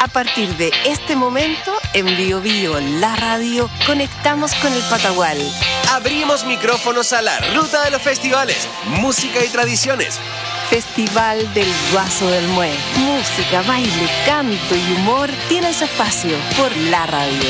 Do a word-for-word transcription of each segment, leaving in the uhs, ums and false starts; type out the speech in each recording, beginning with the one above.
partir de este momento, en Bio Bio, la radio, conectamos con el Patagual. Abrimos micrófonos a la ruta de los festivales, música y tradiciones. Festival del Guaso del Mue. Música, baile, canto y humor tienen su espacio por la radio.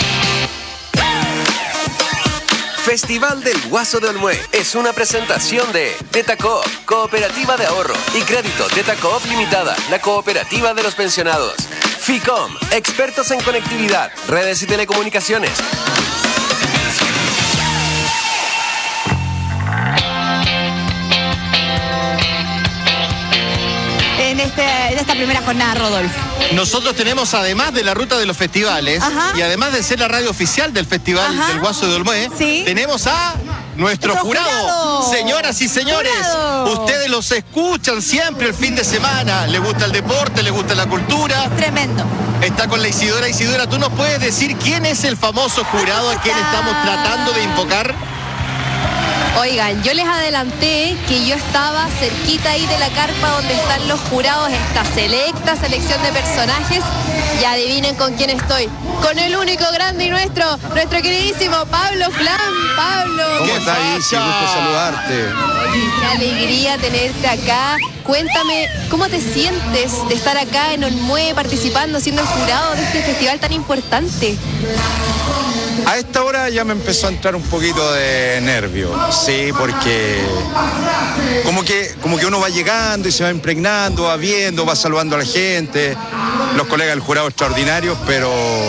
Festival del Guaso de Olmué es una presentación de Tetacoop, Cooperativa de Ahorro y Crédito Tetacoop Limitada, la cooperativa de los pensionados. FICOM, expertos en conectividad, redes y telecomunicaciones. En, este, en esta primera jornada, Rodolfo. Nosotros tenemos, además de la ruta de los festivales, Ajá. y además de ser la radio oficial del Festival Ajá. del Guaso de Olmué, ¿Sí? tenemos a nuestro, nuestro jurado. jurado. Señoras y señores, jurado. Ustedes los escuchan siempre el fin de semana. Les gusta el deporte, les gusta la cultura. Tremendo. Está con la Isidora. Isidora, ¿tú nos puedes decir quién es el famoso jurado a quien estamos tratando de invocar? Oigan, yo les adelanté que yo estaba cerquita ahí de la carpa donde están los jurados, esta selecta selección de personajes, y adivinen con quién estoy. Con el único grande y nuestro, nuestro queridísimo Pablo Flam. Pablo. ¿Cómo estás, Isi? Gusto saludarte. Qué alegría tenerte acá. Cuéntame, ¿cómo te sientes de estar acá en Olmué participando, siendo el jurado de este festival tan importante? A esta hora ya me empezó a entrar un poquito de nervio, sí, porque como que, como que uno va llegando y se va impregnando, va viendo, va saludando a la gente, los colegas del jurado extraordinarios, pero,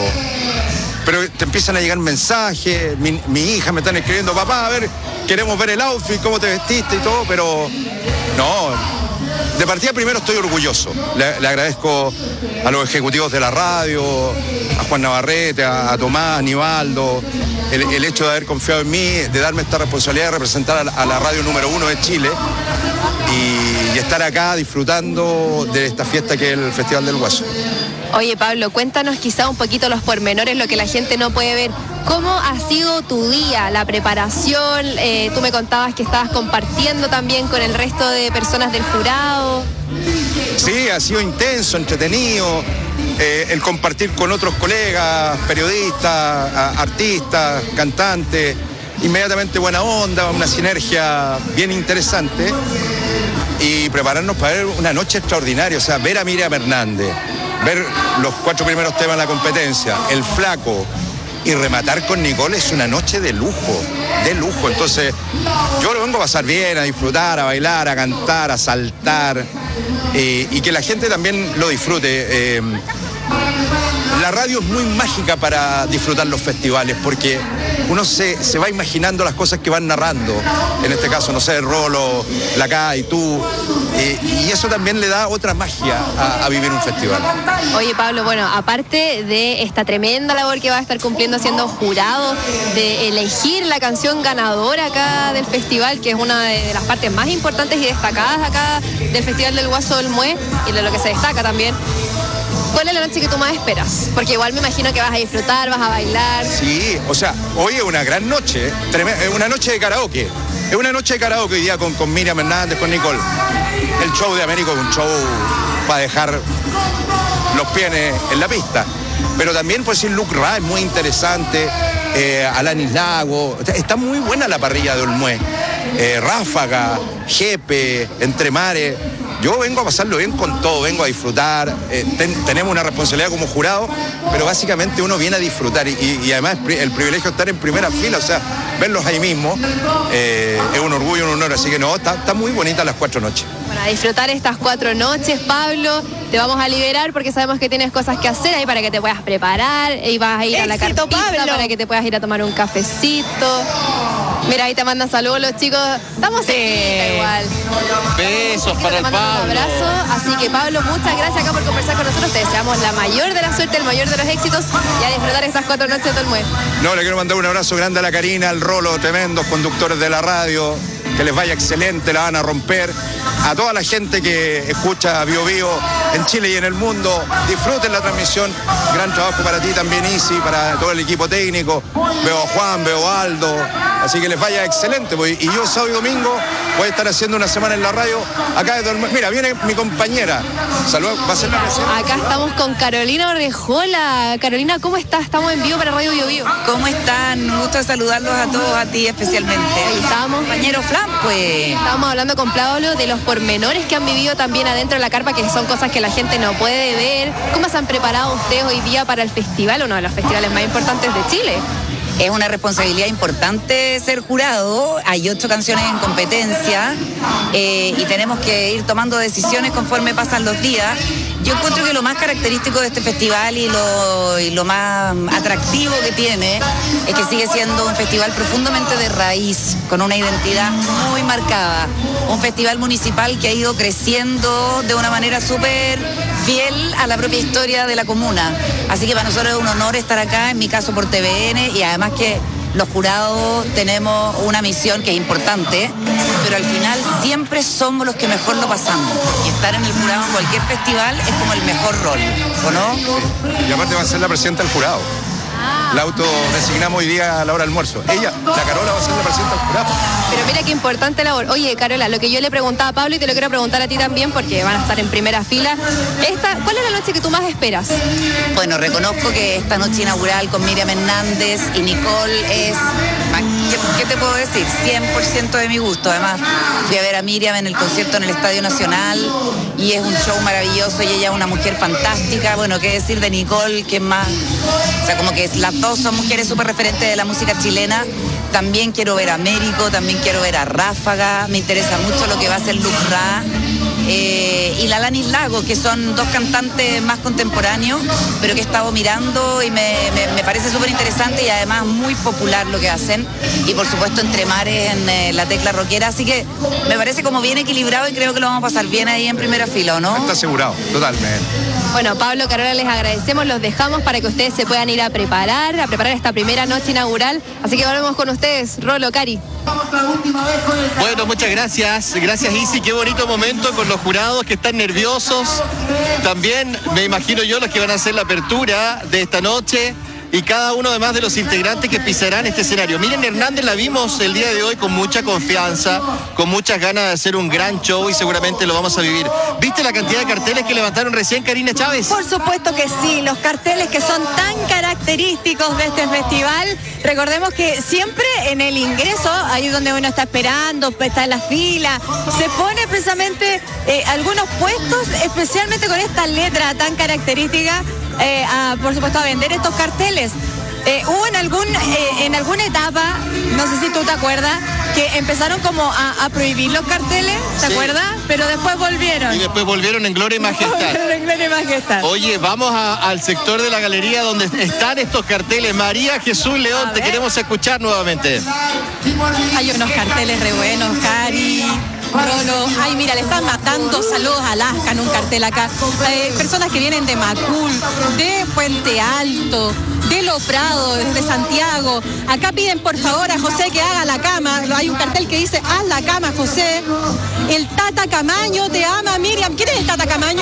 pero te empiezan a llegar mensajes, mi, mi hija me están escribiendo, papá, a ver, queremos ver el outfit, cómo te vestiste y todo, pero no. De partida primero estoy orgulloso, le, le agradezco a los ejecutivos de la radio, a Juan Navarrete, a, a Tomás, a Nivaldo, el, el hecho de haber confiado en mí, de darme esta responsabilidad de representar a la, a la radio número uno de Chile y, y estar acá disfrutando de esta fiesta que es el Festival del Guaso. Oye, Pablo, cuéntanos quizá un poquito los pormenores, lo que la gente no puede ver. ¿Cómo ha sido tu día, la preparación? Eh, tú me contabas que estabas compartiendo también con el resto de personas del jurado. Sí, ha sido intenso, entretenido, eh, el compartir con otros colegas, periodistas, a, artistas, cantantes, inmediatamente buena onda, una sinergia bien interesante y prepararnos para ver una noche extraordinaria, o sea, ver a Miriam Hernández, ver los cuatro primeros temas de la competencia, El Flaco, y rematar con Nicole es una noche de lujo, de lujo. Entonces, yo lo vengo a pasar bien, a disfrutar, a bailar, a cantar, a saltar, eh, y que la gente también lo disfrute. Eh, la radio es muy mágica para disfrutar los festivales, porque uno se, se va imaginando las cosas que van narrando. En este caso, no sé, Rolo, Lacá y tú. Eh, y eso también le da otra magia a, a vivir un festival. Oye, Pablo, bueno, aparte de esta tremenda labor que va a estar cumpliendo siendo jurado, de elegir la canción ganadora acá del festival, que es una de, de las partes más importantes y destacadas acá del Festival del Guaso del Mue, y de lo que se destaca también, ¿cuál es la noche que tú más esperas? Porque igual me imagino que vas a disfrutar, vas a bailar. Sí, o sea, hoy es una gran noche, es una noche de karaoke. Es una noche de karaoke hoy día con, con Miriam Hernández, con Nicole. El show de Américo es un show para dejar los pies en la pista. Pero también, pues sí, Luke Ra es muy interesante, eh, Alanis Lago. Está muy buena la parrilla de Olmué. Eh, Ráfaga, Jepe, Entre Mares. Yo vengo a pasarlo bien con todo, vengo a disfrutar, eh, ten, tenemos una responsabilidad como jurado, pero básicamente uno viene a disfrutar y, y además el privilegio de estar en primera fila, o sea, verlos ahí mismo, eh, es un orgullo, un honor, así que no, está, está muy bonita las cuatro noches. Bueno, a disfrutar estas cuatro noches, Pablo, te vamos a liberar porque sabemos que tienes cosas que hacer ahí para que te puedas preparar, y vas a ir a la carpita para que te puedas ir a tomar un cafecito. Mira, ahí te mandan saludos los chicos. Estamos cerquita igual. Besos para el Pablo. Un abrazo. Así que, Pablo, muchas gracias acá por conversar con nosotros. Te deseamos la mayor de la suerte, el mayor de los éxitos y a disfrutar estas cuatro noches de Olmué. No, le quiero mandar un abrazo grande a la Karina, al Rolo, tremendos conductores de la radio. Que les vaya excelente, la van a romper. a toda la gente que escucha Bio Bio en Chile y en el mundo. Disfruten la transmisión. Gran trabajo para ti también, Isi, para todo el equipo técnico. Veo a Juan, veo a Aldo. Así que les vaya excelente. Pues. Y yo sábado y domingo voy a estar haciendo una semana en la radio. Acá de Olmué. Mira, viene mi compañera. Saludos, va a ser la presidenta. Acá estamos con Carolina Orejola. Carolina, ¿cómo estás? Estamos en vivo para Radio Bio Bio. ¿Cómo están? Un gusto saludarlos a todos, a ti especialmente. Ahí estábamos. Compañero Flan, pues. Estábamos hablando con Pablo de los pormenores que han vivido también adentro de la carpa, que son cosas que la gente no puede ver. ¿Cómo se han preparado ustedes hoy día para el festival, uno de los festivales más importantes de Chile? Es una responsabilidad importante ser jurado. Hay ocho canciones en competencia eh, y tenemos que ir tomando decisiones conforme pasan los días. Yo encuentro que lo más característico de este festival y lo, y lo más atractivo que tiene es que sigue siendo un festival profundamente de raíz, con una identidad muy marcada. Un festival municipal que ha ido creciendo de una manera súper fiel a la propia historia de la comuna. Así que para nosotros es un honor estar acá, en mi caso por T V N, y además que los jurados tenemos una misión que es importante, pero al final siempre somos los que mejor lo pasamos. Y estar en el jurado en cualquier festival es como el mejor rol, ¿o no? Sí. Y aparte va a ser la presidenta del jurado. La autodesignamos hoy día a la hora del almuerzo. Ella, la Carola, va a ser la presidenta del jurado. Pero mira qué importante labor. Oye, Carola, lo que yo le preguntaba a Pablo y te lo quiero preguntar a ti también porque van a estar en primera fila. Esta, ¿cuál es la noche que tú más esperas? Bueno, reconozco que esta noche inaugural con Miriam Hernández y Nicole es, ¿qué, qué te puedo decir? cien por ciento de mi gusto. Además, fui a ver a Miriam en el concierto en el Estadio Nacional y es un show maravilloso y ella es una mujer fantástica. Bueno, qué decir de Nicole, que es más, o sea, como que las dos son mujeres súper referentes de la música chilena. También quiero ver a Américo, también quiero ver a Ráfaga, me interesa mucho lo que va a hacer Luc Ra. Eh, y la Alanis Lago, que son dos cantantes más contemporáneos, pero que he estado mirando y me, me, me parece súper interesante y además muy popular lo que hacen. Y por supuesto Entre Mares en eh, la tecla rockera, así que me parece como bien equilibrado y creo que lo vamos a pasar bien ahí en primera fila, ¿o no? Está asegurado, totalmente. Bueno, Pablo, Carola, les agradecemos, los dejamos para que ustedes se puedan ir a preparar, a preparar esta primera noche inaugural. Así que volvemos con ustedes, Rolo, Cari. Bueno, muchas gracias. Gracias, Isi. Qué bonito momento con los jurados que están nerviosos. También me imagino yo los que van a hacer la apertura de esta noche. Y cada uno además de los integrantes que pisarán este escenario. Miriam Hernández la vimos el día de hoy con mucha confianza, con muchas ganas de hacer un gran show y seguramente lo vamos a vivir. ¿Viste la cantidad de carteles que levantaron recién, Karina Chávez? Por supuesto que sí, los carteles que son tan característicos de este festival. Recordemos que siempre en el ingreso, ahí donde uno está esperando, está en la fila, se pone precisamente eh, algunos puestos, especialmente con esta letra tan característica. Eh, a, por supuesto, a vender estos carteles. Eh, hubo en algún eh, en alguna etapa, no sé si tú te acuerdas, que empezaron como a, a prohibir los carteles, ¿te sí. acuerdas? Pero después volvieron. Y después volvieron en gloria y majestad. en gloria y majestad. Oye, vamos a, al sector de la galería donde están estos carteles. María Jesús León, te queremos escuchar nuevamente. Hay unos carteles re buenos, Cari. Rolo, ay mira, le están matando. Saludos a Alaska en un cartel acá. Eh, personas que vienen de Macul, de Puente Alto, de Lo Prado, desde Santiago. Acá piden por favor a José que haga la cama. Hay un cartel que dice haz la cama, José. El Tata Camaño te ama, Miriam. ¿Quién es el Tata Camaño?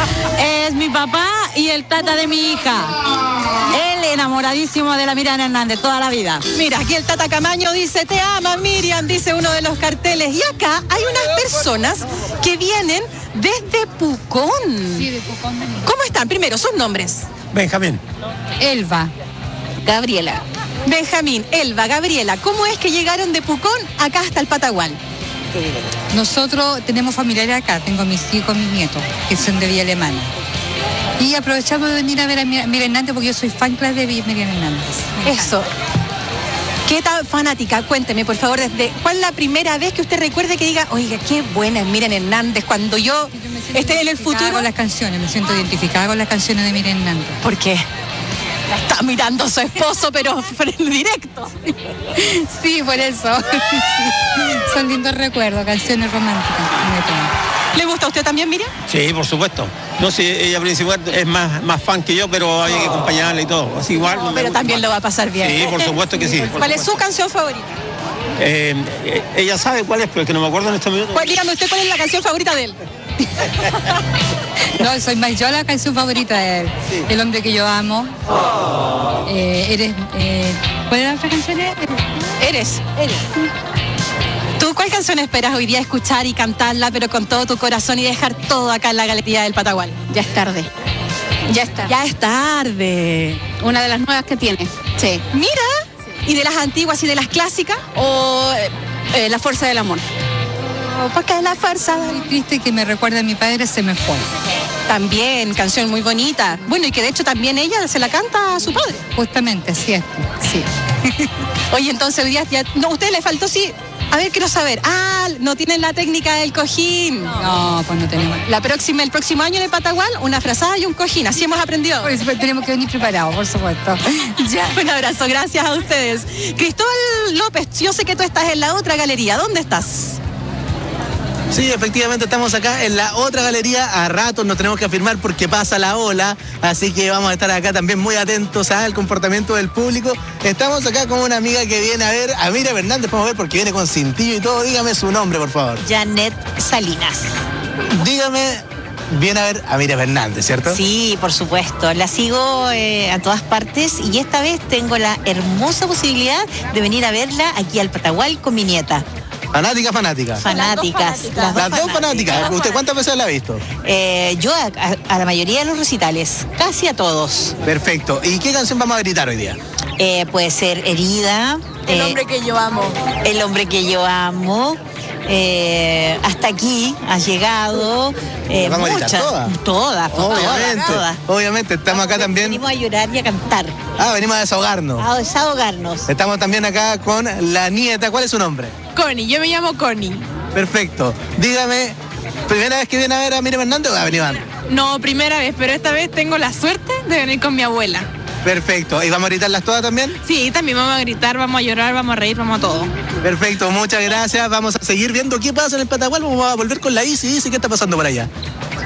Es mi papá y el Tata de mi hija. Él enamoradísimo de la Miriam Hernández toda la vida. Mira, aquí el Tata Camaño dice te ama, Miriam, dice uno de los carteles. Y acá hay unas personas que vienen desde Pucón. Sí, de Pucón. ¿Cómo están? Primero, sus nombres. Benjamín. Elba. Gabriela. Benjamín, Elba, Gabriela. ¿Cómo es que llegaron de Pucón acá hasta el Patagual? Nosotros tenemos familiares acá. Tengo mis hijos, mis nietos, que son de Villa Alemana. Y aprovechamos de venir a ver a Miriam Hernández porque yo soy fan class de Miriam Hernández. Eso. ¿Qué tal fanática? Cuénteme, por favor, desde ¿cuál es la primera vez que usted recuerde que diga, oiga, qué buena es Miriam Hernández cuando yo, yo esté en el futuro? Con las canciones, me siento identificada con las canciones de Miriam Hernández. ¿Por qué? La está mirando su esposo, pero en directo. Sí, por eso. Son lindos recuerdos, canciones románticas. ¿Le gusta a usted también, Miriam? Sí, por supuesto. No sé, ella principal es más, más fan que yo, pero hay que acompañarla y todo. Así igual. No, pero también lo va a pasar bien. Sí, por supuesto que sí. ¿Cuál es su canción favorita? Eh, ella sabe cuál es, pero es que no me acuerdo en estos minutos. Pues dígame usted cuál es la canción favorita de él. No, soy más yo la canción favorita de él. Sí. El hombre que yo amo. Oh. Eh, eres. Eh, ¿Cuál es la otra canción? Eres. Eres. ¿Tú cuál canción esperas hoy día escuchar y cantarla, pero con todo tu corazón y dejar todo acá en la Galería del Patagual? Ya es tarde. Ya es tarde. Ya es tarde. Una de las nuevas que tiene. Sí. Mira. Sí. ¿Y de las antiguas y de las clásicas? O eh, La Fuerza del Amor. Porque es la fuerza. Muy triste que me recuerda a mi padre, se me fue. También, canción muy bonita. Bueno, y que de hecho también ella se la canta a su padre. Justamente, sí. Sí. Oye, entonces hoy día ya... No, a usted le faltó, sí... A ver, quiero saber. Ah, no tienen la técnica del cojín. No, no pues no tenemos. La próxima, el próximo año en el Patagual, una frazada y un cojín. Así hemos aprendido. Por eso tenemos que venir preparados, por supuesto. Ya. Un abrazo, gracias a ustedes. Cristóbal López, yo sé que tú estás en la otra galería. ¿Dónde estás? Sí, efectivamente estamos acá en la otra galería. A ratos nos tenemos que afirmar porque pasa la ola, así que vamos a estar acá también muy atentos al comportamiento del público. Estamos acá con una amiga que viene a ver a Miriam Hernández, vamos a ver porque viene con cintillo y todo. Dígame su nombre, por favor. Janet Salinas. Dígame, viene a ver a Miriam Hernández, ¿cierto? Sí, por supuesto. La sigo eh, a todas partes y esta vez tengo la hermosa posibilidad de venir a verla aquí al Patagual con mi nieta. ¿Fanática, fanática? Fanáticas. Las dos fanáticas. Las dos, las dos fanáticas. fanáticas. ¿Usted cuántas veces la ha visto? Eh, yo a, a, a la mayoría de los recitales, casi a todos. Perfecto. ¿Y qué canción vamos a gritar hoy día? Eh, puede ser Herida. El eh, hombre que yo amo. El hombre que yo amo. Eh, hasta aquí has llegado. Eh, ¿Vamos muchas, a gritar todas? Todas, obviamente, todas. Obviamente, estamos acá también. Venimos a llorar y a cantar. Ah, venimos a desahogarnos. A desahogarnos. Estamos también acá con la nieta. ¿Cuál es su nombre? Connie, yo me llamo Connie. Perfecto. Dígame, ¿primera vez que viene a ver a Miriam Hernández o ha venido antes? No, primera vez, pero esta vez tengo la suerte de venir con mi abuela. Perfecto. ¿Y vamos a gritarlas todas también? Sí, también vamos a gritar, vamos a llorar, vamos a reír, vamos a todo. Perfecto, muchas gracias. Vamos a seguir viendo qué pasa en el Patagual. Vamos a volver con la Isi. Isi, ¿qué está pasando por allá?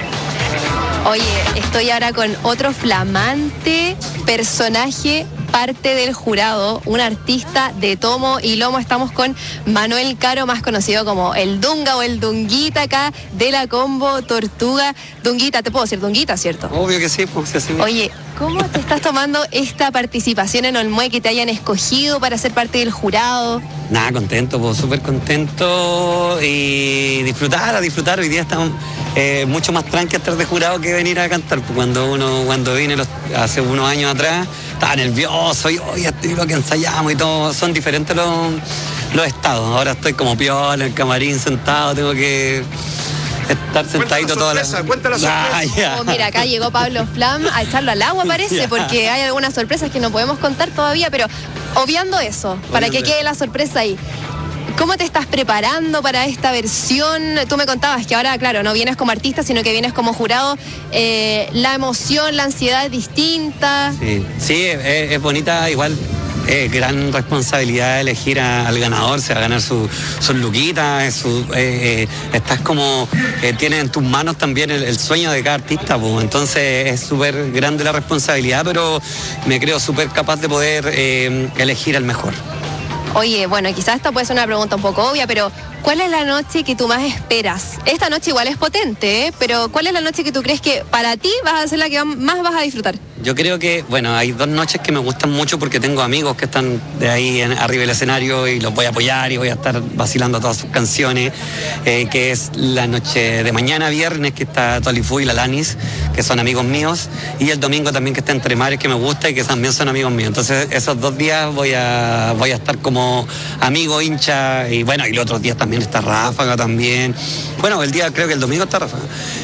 Oye, estoy ahora con otro flamante personaje, parte del jurado, un artista de tomo y lomo. Estamos con Manuel Caro, más conocido como el Dunga o el Dunguita acá de la combo Tortuga. Dunguita, te puedo decir Dunguita, ¿cierto? Obvio que sí, pues así. Oye, ¿cómo te estás tomando esta participación en Olmué, que te hayan escogido para ser parte del jurado? Nada, contento, pues súper contento y disfrutar, a disfrutar. Hoy día estamos eh, mucho más tranqui a estar de jurado que venir a cantar. Pues cuando uno, cuando vine los, hace unos años atrás, estaba nervioso y hoy estoy lo que ensayamos y todo, son diferentes los, los estados. Ahora estoy como piola en el camarín sentado, tengo que estar sentadito toda la... Cuenta la sorpresa. Ah, yeah. Oh, mira, acá llegó Pablo Flam a echarlo al agua, parece, yeah. Porque hay algunas sorpresas que no podemos contar todavía, pero obviando eso, para que quede la sorpresa ahí. ¿Cómo te estás preparando para esta versión? Tú me contabas que ahora, claro, no vienes como artista, sino que vienes como jurado. Eh, la emoción, la ansiedad es distinta. Sí, sí, es, es bonita, igual. Es gran responsabilidad elegir a, al ganador, se va a ganar sus su luquitas, su, eh, eh, estás como, eh, tienes en tus manos también el, el sueño de cada artista, pues. Entonces es súper grande la responsabilidad, pero me creo súper capaz de poder eh, elegir al mejor. Oye, bueno, quizás esta puede ser una pregunta un poco obvia, pero ¿cuál es la noche que tú más esperas? Esta noche igual es potente, ¿eh? Pero ¿cuál es la noche que tú crees que para ti vas a ser la que más vas a disfrutar? Yo creo que, bueno, hay dos noches que me gustan mucho porque tengo amigos que están de ahí en, arriba del escenario y los voy a apoyar y voy a estar vacilando todas sus canciones, eh, que es la noche de mañana viernes, que está Tolifu y la Lanis, que son amigos míos, y el domingo también, que está Entre Mares, que me gusta y que también son amigos míos. Entonces esos dos días voy a, voy a estar como amigo, hincha, y bueno, y los otros días también está Ráfaga también. Bueno, el día, creo que el domingo está Ráfaga.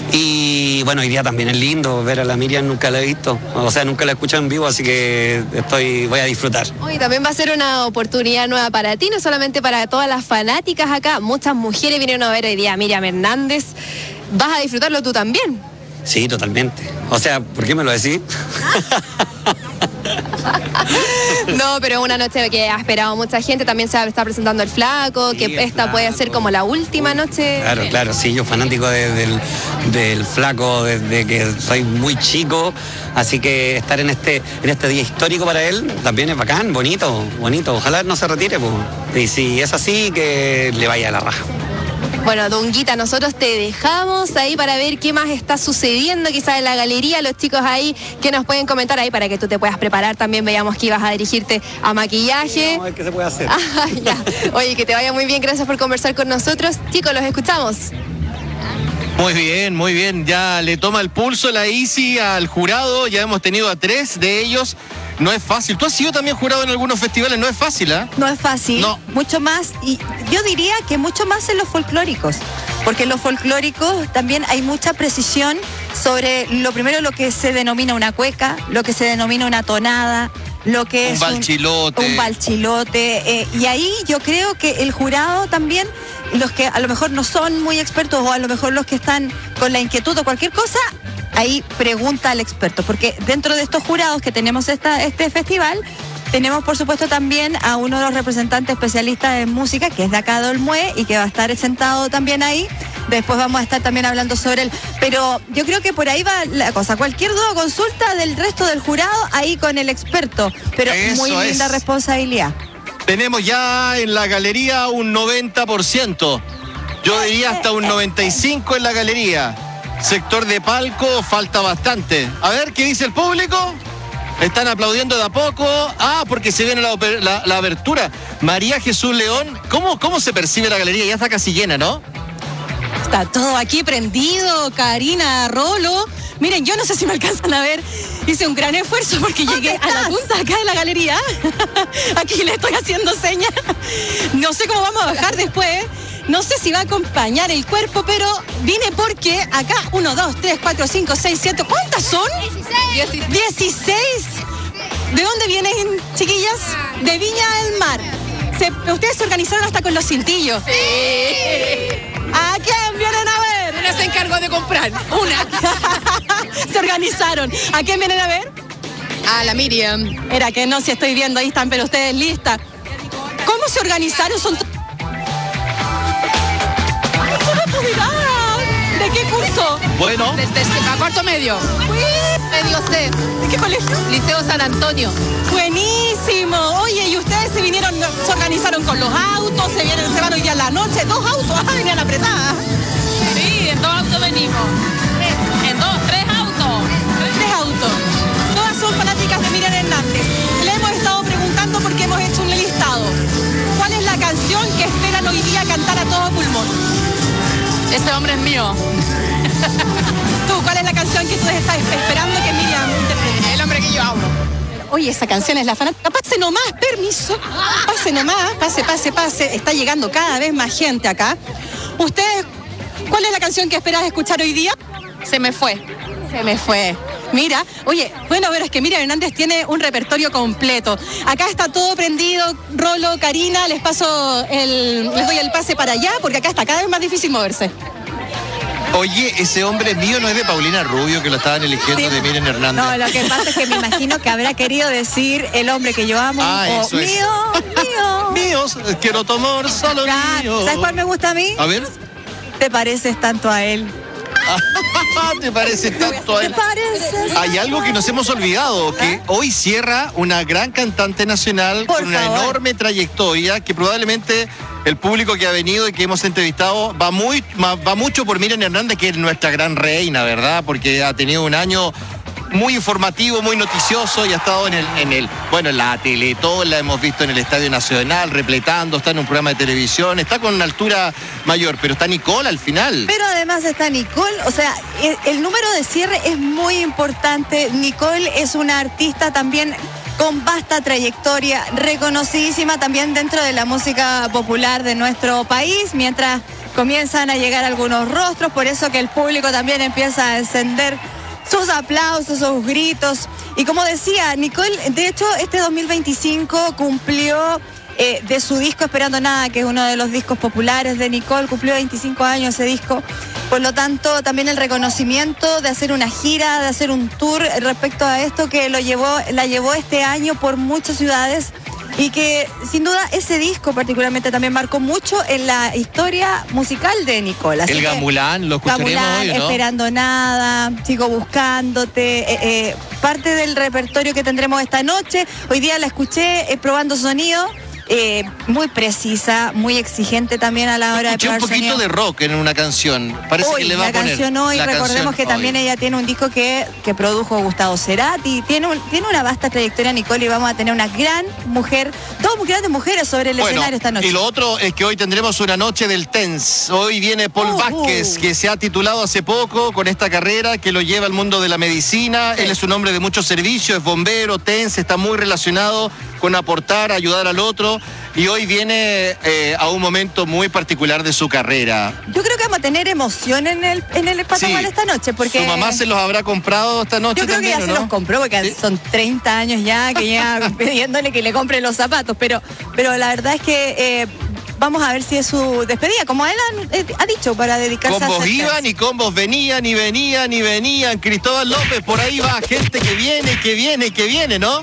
Y bueno, hoy día también es lindo ver a la Miriam, nunca la he visto. O sea, nunca la he escuchado en vivo, así que estoy, voy a disfrutar. Hoy también va a ser una oportunidad nueva para ti, no solamente para todas las fanáticas acá. Muchas mujeres vinieron a ver hoy día a Miriam Hernández. ¿Vas a disfrutarlo tú también? Sí, totalmente. O sea, ¿por qué me lo decís? No, pero una noche que ha esperado mucha gente. También se está presentando el Flaco, Sí, que el esta Flaco. puede ser como la última noche. Claro, claro, sí, yo fanático de- del, del Flaco desde que soy muy chico, así que estar en este en este día histórico para él también es bacán, bonito, bonito. Ojalá no se retire, pues. Y si es así, que le vaya a la raja. Bueno, Dunguita, nosotros te dejamos ahí para ver qué más está sucediendo quizás en la galería, los chicos ahí que nos pueden comentar ahí para que tú te puedas preparar. También veíamos que ibas a dirigirte a maquillaje. Vamos a ver qué se puede hacer. Ah, ya. Oye, que te vaya muy bien, gracias por conversar con nosotros. Chicos, los escuchamos. Muy bien, muy bien. Ya le toma el pulso la Isi al jurado. Ya hemos tenido a tres de ellos. No es fácil. Tú has sido también jurado en algunos festivales. No es fácil, ¿ah? No es fácil, No. mucho más, y yo diría que mucho más en los folclóricos, porque en los folclóricos también hay mucha precisión sobre lo primero lo que se denomina una cueca, lo que se denomina una tonada, lo que Un es balchilote. un balchilote, eh, y ahí yo creo que el jurado también, los que a lo mejor no son muy expertos o a lo mejor los que están con la inquietud o cualquier cosa, ahí pregunta al experto, porque dentro de estos jurados que tenemos esta, este festival, tenemos por supuesto también a uno de los representantes especialistas en música, que es de acá de Olmué y que va a estar sentado también ahí. Después vamos a estar también hablando sobre él. Pero yo creo que por ahí va la cosa. Cualquier duda o consulta del resto del jurado, ahí con el experto. Pero Eso muy linda es. responsabilidad. Tenemos ya en la galería un noventa por ciento. Yo diría hasta un noventa y cinco por ciento en la galería. Sector de palco falta bastante. A ver, ¿qué dice el público? Están aplaudiendo de a poco. Ah, porque se viene la, oper- la- la abertura. María Jesús León, ¿cómo, ¿cómo se percibe la galería? Ya está casi llena, ¿no? Está todo aquí prendido, Karina, Rolo. Miren, yo no sé si me alcanzan a ver. Hice un gran esfuerzo porque llegué a la punta acá de la galería. Aquí le estoy haciendo señas. No sé cómo vamos a bajar después. No sé si va a acompañar el cuerpo, pero vine porque acá, uno, dos, tres, cuatro, cinco, seis, siete. ¿Cuántas son? Dieciséis. Dieciséis. ¿De dónde vienen, chiquillas? De Viña del Mar. Se- ustedes se organizaron hasta con los cintillos. Sí. ¿A quién vienen a ver? Una se encargó de comprar, una. Se organizaron. ¿A quién vienen a ver? A la Miriam. Era que no, si estoy viendo, ahí están, pero ustedes listas. ¿Cómo se organizaron? Son to- ¡Ay, son estudiantes! ¿De qué curso? Bueno. Desde a cuarto medio. Medio C. ¿De qué colegio? Liceo San Antonio. Buenísimo. Oye, ¿y ustedes se vinieron, se organizaron con los autos? ¿Se vienen, se van hoy día a la noche? ¿Dos autos? Ah, venían apretadas. Sí, en dos autos venimos. En dos, tres autos. Tres autos. Todas son fanáticas de Miriam Hernández. Le hemos estado preguntando porque hemos hecho un listado. ¿Cuál es la canción que esperan hoy día cantar a todo pulmón? Ese hombre es mío. ¿Tú, cuál es la canción que tú estás esperando que Miriam interprete? El hombre que yo hablo. Oye, esa canción es la fanática. Pase nomás, permiso. Pase nomás, pase, pase, pase. Está llegando cada vez más gente acá. Ustedes, ¿cuál es la canción que esperas escuchar hoy día? Se me fue. Se me fue. Mira, oye, bueno, pero es que Miriam Hernández tiene un repertorio completo. Acá está todo prendido. Rolo, Karina, les paso el, les doy el pase para allá porque acá está cada vez más difícil moverse. Oye, ese hombre mío no es de Paulina Rubio, que lo estaban eligiendo Sí. de Miriam Hernández. No, lo que pasa es que me imagino que habrá querido decir el hombre que yo amo. Ah, o eso es. mío, mío. Míos, quiero tomar solo Ya, mío. ¿sabes cuál me gusta a mí? A ver. Te pareces tanto a él. ¿Te parece tanto a él? ¿Te pareces? Hay algo que nos hemos olvidado, que hoy cierra una gran cantante nacional Por con una favor. enorme trayectoria, que probablemente el público que ha venido y que hemos entrevistado va muy ma- va mucho por Miriam Hernández, que es nuestra gran reina, ¿verdad? Porque ha tenido un año muy informativo, muy noticioso y ha estado en el, en el, bueno, en la Teletón, la hemos visto en el Estadio Nacional, repletando, está en un programa de televisión, está con una altura mayor, pero está Nicole al final. Pero además está Nicole, o sea, el, el número de cierre es muy importante. Nicole es una artista también con vasta trayectoria, reconocidísima también dentro de la música popular de nuestro país, mientras comienzan a llegar algunos rostros, por eso que el público también empieza a encender sus aplausos, sus gritos. Y como decía, Nicole, de hecho, este dos mil veinticinco cumplió eh, de su disco Esperando Nada, que es uno de los discos populares de Nicole, cumplió veinticinco años ese disco. Por lo tanto, también el reconocimiento de hacer una gira, de hacer un tour respecto a esto que lo llevó, la llevó este año por muchas ciudades. Y que sin duda ese disco particularmente también marcó mucho en la historia musical de Nicole. Así el que, Gamulán, lo escucharemos Gamulán, hoy, ¿no? Esperando Nada, Sigo Buscándote, eh, eh, parte del repertorio que tendremos esta noche. Hoy día la escuché eh, probando sonido. Eh, muy precisa, muy exigente también a la hora Escuché de probar un poquito sonido. de rock en una canción. Parece hoy, que le va la a poner canción hoy, la recordemos canción que también hoy. ella tiene un disco que, que produjo Gustavo Cerati, tiene, un, tiene una vasta trayectoria, Nicole, y vamos a tener una gran mujer, dos grandes mujeres sobre el Bueno, escenario esta noche. y lo otro es que hoy tendremos una noche del Tense. Hoy viene Paul Uh, Vázquez, uh. que se ha titulado hace poco con esta carrera que lo lleva al mundo de la medicina. Sí. Él es un hombre de muchos servicios, es bombero, Tense, está muy relacionado con aportar, ayudar al otro. Y hoy viene eh, a un momento muy particular de su carrera. Yo creo que vamos a tener emoción en el, en el Patagual Sí. esta noche, porque... ¿Su mamá se los habrá comprado esta noche Yo creo también, que ya o se no? los compró, porque ¿Sí? son treinta años ya que ya pidiéndole que le compre los zapatos, pero, pero la verdad es que eh, vamos a ver si es su despedida, como él ha, eh, ha dicho, para dedicarse a Combos hacer iban trance. y combos venían y venían y venían. Cristóbal López, por ahí va gente que viene, que viene, que viene, ¿no?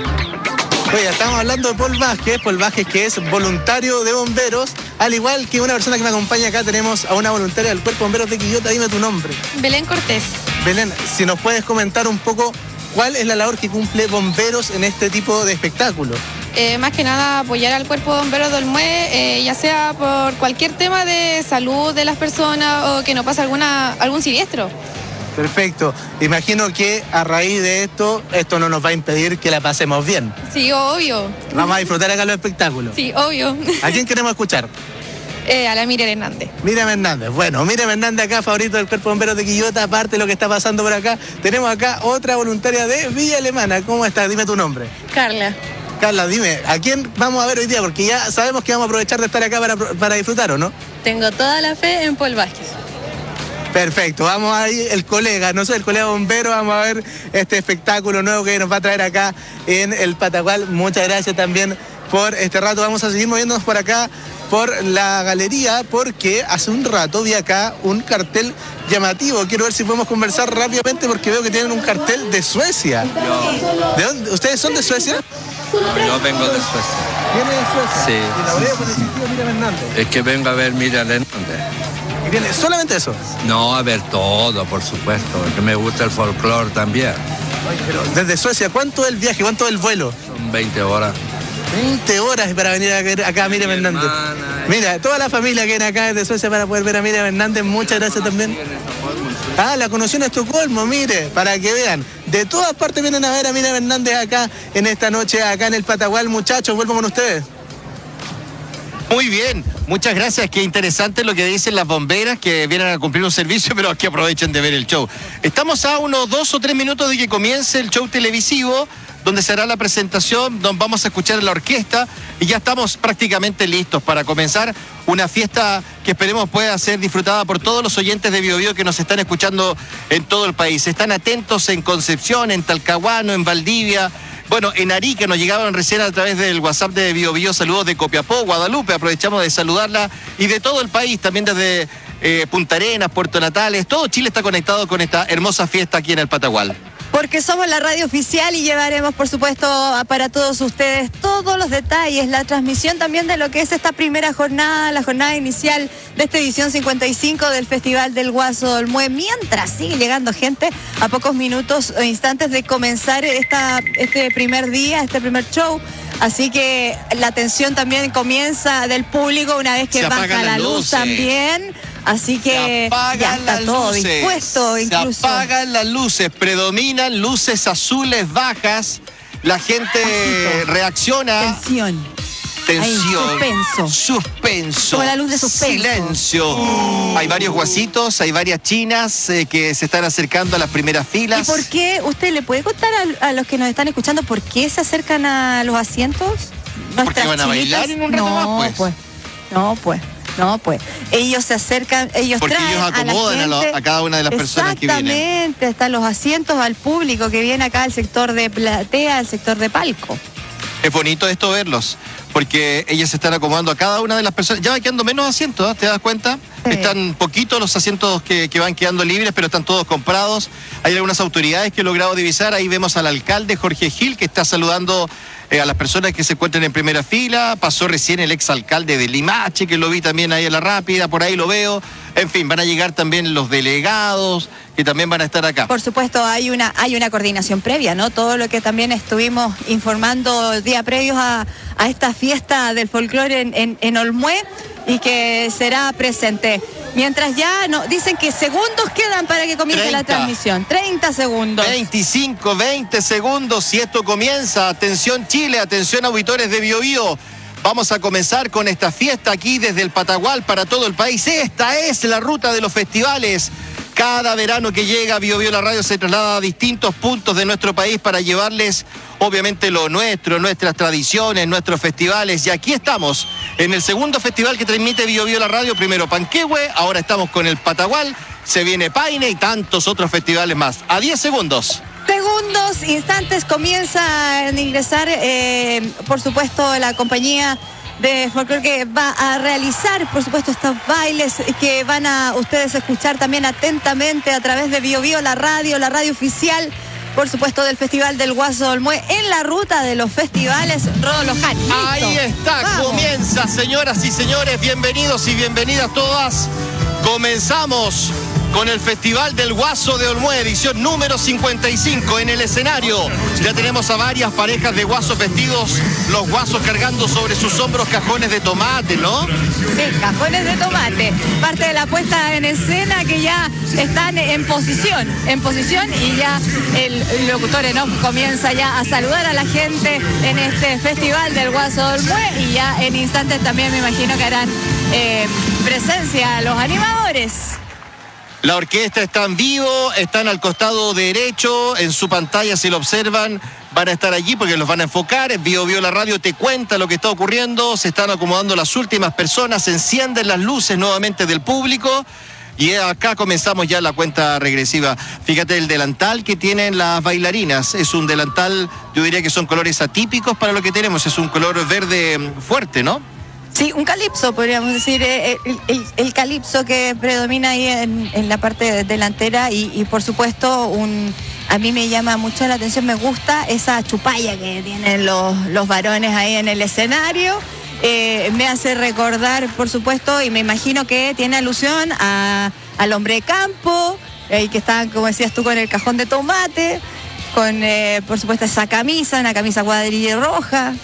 Oye, estamos hablando de Paul Vázquez, Paul Vázquez que es voluntario de bomberos, al igual que una persona que me acompaña acá, tenemos a una voluntaria del Cuerpo de Bomberos de Quillota. Dime tu nombre. Belén Cortés. Belén, si nos puedes comentar un poco cuál es la labor que cumple bomberos en este tipo de espectáculo. Eh, más que nada apoyar al Cuerpo de Bomberos del M U E, eh, ya sea por cualquier tema de salud de las personas o que no pase alguna, algún siniestro. Perfecto. Imagino que a raíz de esto, esto no nos va a impedir que la pasemos bien. Sí, obvio. Vamos a disfrutar acá los espectáculos. Sí, obvio. ¿A quién queremos escuchar? Eh, a la Miriam Hernández. Miriam Hernández. Bueno, Miriam Hernández acá, favorito del Cuerpo de Bomberos de Quillota, aparte de lo que está pasando por acá. Tenemos acá otra voluntaria de Villa Alemana. ¿Cómo estás? Dime tu nombre. Carla. Carla, dime, ¿a quién vamos a ver hoy día? Porque ya sabemos que vamos a aprovechar de estar acá para, para disfrutar, ¿o no? Tengo toda la fe en Paul Vázquez. Perfecto, vamos ahí, el colega, no soy el colega bombero, vamos a ver este espectáculo nuevo que nos va a traer acá en el Patagual. Muchas gracias también por este rato. Vamos a seguir moviéndonos por acá, por la galería, porque hace un rato vi acá un cartel llamativo. Quiero ver si podemos conversar rápidamente porque veo que tienen un cartel de Suecia. Yo, ¿De dónde? ¿Ustedes son de Suecia? yo vengo de Suecia. ¿Viene de Suecia? Sí, Y la sí, orilla por el sí. sentido Miriam Hernández. Es que vengo a ver Miriam Hernández. ¿Y viene solamente eso? No, a ver todo, por supuesto, porque me gusta el folclore también. Oye, pero desde Suecia, ¿cuánto es el viaje? ¿Cuánto es el vuelo? Son veinte horas. veinte horas para venir a ver acá a Miriam Mi Hernández. hermana, Mira, toda la familia que viene acá desde Suecia para poder ver a Miriam Hernández, muchas gracias también. Ah, la conoció en Estocolmo, mire, para que vean. De todas partes vienen a ver a Miriam Hernández acá en esta noche, acá en el Patagual. Muchachos, vuelvo con ustedes. Muy bien, muchas gracias. Qué interesante lo que dicen las bomberas que vienen a cumplir un servicio, pero que aprovechen de ver el show. Estamos a unos dos o tres minutos de que comience el show televisivo, donde se hará la presentación, donde vamos a escuchar la orquesta y ya estamos prácticamente listos para comenzar una fiesta que esperemos pueda ser disfrutada por todos los oyentes de Bio Bio que nos están escuchando en todo el país. Están atentos en Concepción, en Talcahuano, en Valdivia. Bueno, en Arica nos llegaban recién a través del WhatsApp de Bio Bio, saludos de Copiapó, Guadalupe, aprovechamos de saludarla, y de todo el país, también desde eh, Punta Arenas, Puerto Natales, todo Chile está conectado con esta hermosa fiesta aquí en el Patagual. Porque somos la radio oficial y llevaremos, por supuesto, para todos ustedes todos los detalles, la transmisión también de lo que es esta primera jornada, la jornada inicial de esta edición cincuenta y cinco del Festival del Guaso del M U E, mientras sigue llegando gente a pocos minutos o instantes de comenzar esta, este primer día, este primer show. Así que la atención también comienza del público una vez que Se baja apagan la las luz luces. también. Así que Se apagan ya está las todo luces. dispuesto, incluso. Se apagan las luces, predominan luces azules bajas, la gente Bajito. reacciona. Tensión. Tensión. Ahí, suspenso. Suspenso. Como la luz de suspenso. Silencio. Hay varios guasitos, hay varias chinas eh, que se están acercando a las primeras filas. ¿Y por qué? ¿Usted le puede contar a, a los que nos están escuchando por qué se acercan a los asientos? Porque van a bailar en un rato no, más, pues. No, pues. No, pues. Ellos se acercan, ellos Porque traen ellos acomodan a, a, la lo- gente. a cada una de las personas que vienen. Exactamente, están los asientos al público que viene acá al sector de platea, al sector de palco. Es bonito esto verlos. porque ellas se están acomodando a cada una de las personas. Ya va quedando menos asientos, ¿eh? ¿Te das cuenta? Sí. Están poquitos los asientos que, que van quedando libres, pero están todos comprados. Hay algunas autoridades que he logrado divisar. Ahí vemos al alcalde Jorge Gil, que está saludando eh, a las personas que se encuentran en primera fila. Pasó recién el exalcalde de Limache, que lo vi también ahí a la rápida, por ahí lo veo. En fin, van a llegar también los delegados, que también van a estar acá. Por supuesto, hay una hay una coordinación previa, ¿no? Todo lo que también estuvimos informando día previos a, a esta fiesta del folclore en, en, en Olmué, y que será presente. Mientras ya no, dicen que segundos quedan para que comience treinta. La transmisión. treinta segundos. veinticinco, veinte segundos y esto comienza. Atención Chile, atención auditores de Bio Bio. Vamos a comenzar con esta fiesta aquí desde el Patagual para todo el país. Esta es la ruta de los festivales. Cada verano que llega, Bio Bio la radio se traslada a distintos puntos de nuestro país para llevarles, obviamente, lo nuestro, nuestras tradiciones, nuestros festivales. Y aquí estamos, en el segundo festival que transmite Bio Bio la radio. Primero Panquehue, ahora estamos con el Patagual, se viene Paine y tantos otros festivales más. A diez segundos. Segundos, instantes, comienza a ingresar, eh, por supuesto, la compañía de folclore que va a realizar, por supuesto, estos bailes que van a ustedes escuchar también atentamente a través de Bio Bio, la radio, la radio oficial, por supuesto, del Festival del Guaso del Olmué, en la ruta de los festivales Rodolfo Ján. Ahí está, vamos. Comienza, señoras y señores, bienvenidos y bienvenidas todas. Comenzamos con el Festival del Guaso de Olmué, edición número cincuenta y cinco. En el escenario ya tenemos a varias parejas de guasos vestidos, los guasos cargando sobre sus hombros cajones de tomate, ¿no? Sí, cajones de tomate. Parte de la puesta en escena que ya están en posición, en posición y ya el locutor en off comienza ya a saludar a la gente en este Festival del Guaso de Olmué, y ya en instantes también me imagino que harán eh, presencia los animadores. La orquesta está en vivo, están al costado derecho, en su pantalla si lo observan, van a estar allí porque los van a enfocar. Bio Bio la radio te cuenta lo que está ocurriendo, se están acomodando las últimas personas, se encienden las luces nuevamente del público y acá comenzamos ya la cuenta regresiva. Fíjate el delantal que tienen las bailarinas, es un delantal, yo diría que son colores atípicos para lo que tenemos, es un color verde fuerte, ¿no? Sí, un calipso, podríamos decir, el, el, el calipso que predomina ahí en, en la parte delantera y, y por supuesto, un, a mí me llama mucho la atención, me gusta esa chupalla que tienen los, los varones ahí en el escenario. Eh, me hace recordar, por supuesto, y me imagino que tiene alusión a, al hombre de campo, eh, que están, como decías tú, con el cajón de tomate, con, eh, por supuesto, esa camisa, una camisa cuadrilla roja.